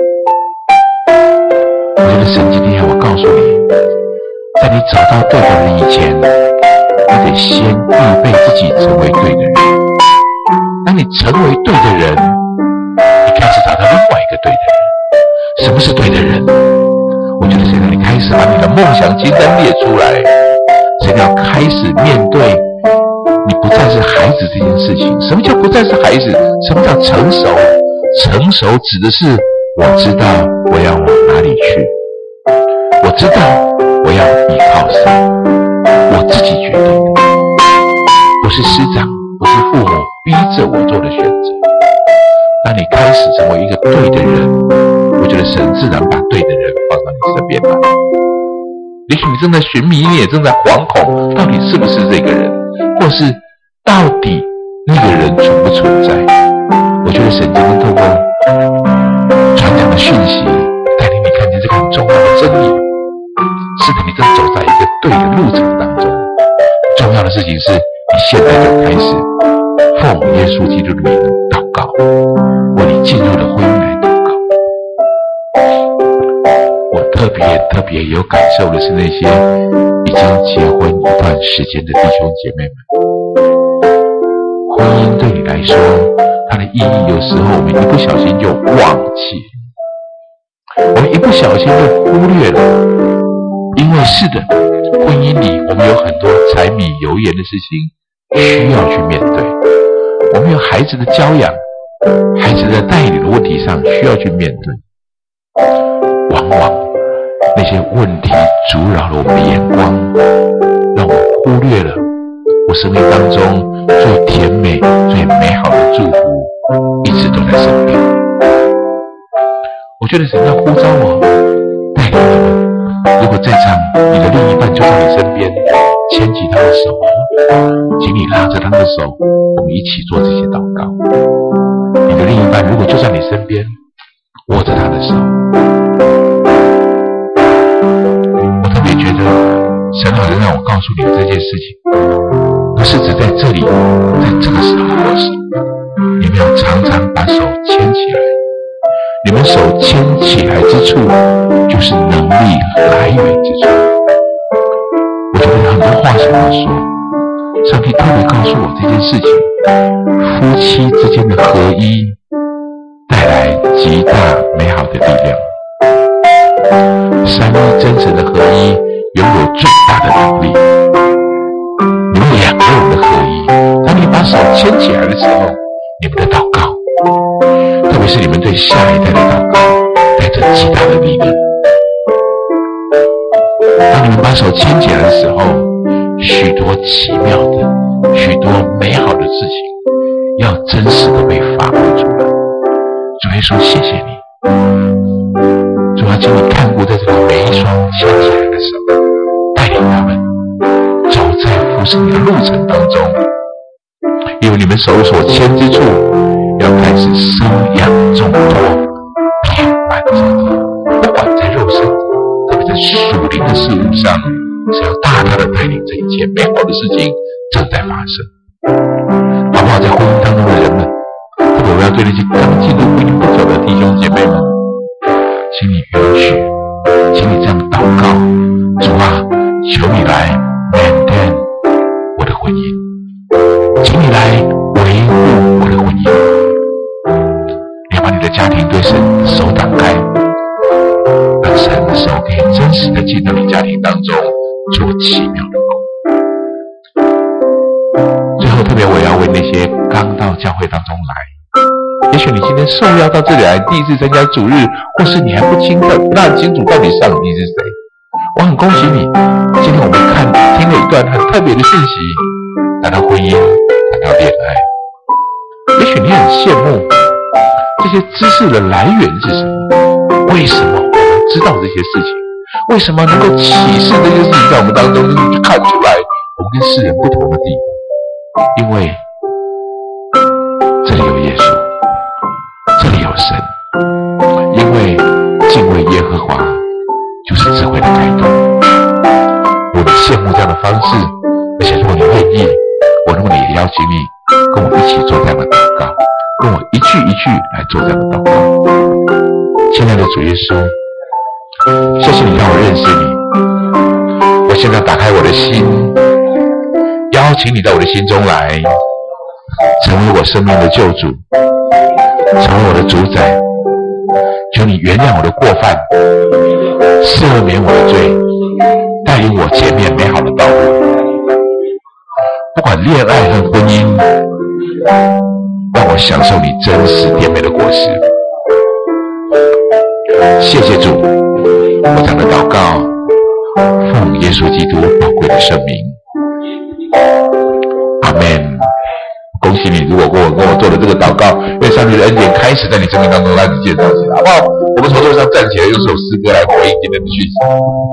我觉得神今天要我告诉你，在你找到对的人以前，你得先预备自己成为对的人。当你成为对的人，你开始找到另外一个对的人。什么是对的人？我觉得现在你开始把你的梦想清单列出来，现在要开始面对你不再是孩子这件事情。什么叫不再是孩子？什么叫成熟？成熟指的是我知道我要往哪里去，我知道我要依靠谁，我自己决定的，不是师长，不是父母逼着我做的选择。当你开始成为一个对的人，我觉得神自然把对的人放到你身边来。也许你正在寻觅，你也正在惶恐，到底是不是这个人，或是到底那个人存不存在。我觉得神今天透过传讲的讯息，带领你看见这个很重要的真理。是的，你正走在一个对的路程当中。重要的事情是，你现在就开始奉耶稣基督的名祷告，为你进入了婚姻来祷告。我特别有感受的是那些已经结婚一段时间的弟兄姐妹们。婚姻对你来说，它的意义有时候我们一不小心就忘记，我们一不小心就忽略了。因为是的，婚姻里我们有很多柴米油盐的事情需要去面对，我们有孩子的教养、孩子的带领的问题上需要去面对。往往那些问题阻扰了我们的眼光，让我忽略了我生命当中最甜美、最美好的祝福一直都在身边。我觉得神要呼召我，带领你们。如果在场你的另一半就在你身边，牵起他的手，请你拉着他的手，我们一起做这些祷告。你的另一半如果就在你身边，握着他的手。我特别觉得神好像让我告诉你的这件事情，不是只在这里，在这个时候握手。你们要常常把手牵起来，你们手牵起来之处就是能力来源之处。我觉得有很多话想要说，上帝特别告诉我这件事情，夫妻之间的合一带来极大美好的力量。三一真神的合一拥有最大的能力。你们两个人的合一，当你把手牵起来的时候，你们的祷告，特别是你们对下一代的祷告带着极大的力量。当你们把手牵起来的时候，许多奇妙的、许多美好的事情要真实的被发挥出来。主耶稣，谢谢你。主啊，请你看顾在这个每一双牵起来的手，带领他们走在服侍你的路程当中，因为你们手所牵之处要开始生养众多，遍满这地。不管在肉身，特别在属灵的事物上，是要大大的带领这一切美好的事情正在发生。好不好？在婚姻当中的人们，特别我要对那些刚进入婚姻不久的弟兄姐妹们，请你允许，请你这样祷告：主啊，求你来 maintain 我的婚姻，请你来维护我的婚姻。你要把你的家庭对神手打开，让神的手可以真实的进到你家庭当中做奇妙的工。最后，特别我要为那些刚到教会当中来，也许你今天受邀到这里来，第一次参加主日，或是你还不清楚到底上帝是谁，我很恭喜你。今天我们听了一段很特别的讯息，谈到婚姻，谈到恋爱。也许你很羡慕这些知识的来源是什么？为什么我们知道这些事情？为什么能够启示这些事情在我们当中，就是你看出来我们跟世人不同的地方？因为这里有耶稣，这里有神。因为敬畏耶和华就是智慧的开端。我很羡慕这样的方式，而且如果你愿意，我能不能也邀请你跟我一起做这样的祷告，跟我一句一句来做这样的祷告。亲爱的主耶稣，谢谢你让我认识你。我现在打开我的心，邀请你到我的心中来，成为我生命的救主，成为我的主宰。求你原谅我的过犯，赦免我的罪，带领我前面美好的道路。不管恋爱和婚姻，让我享受你真实甜美的果实。谢谢主，我这样的祷告，奉耶稣基督宝贵的圣名，阿们。恭喜你，如果跟我做了这个祷告，愿上帝的恩典开始在你生命当中让你建造起来，好不好？我们从座上站起来，用这首诗歌来回应今天的讯息。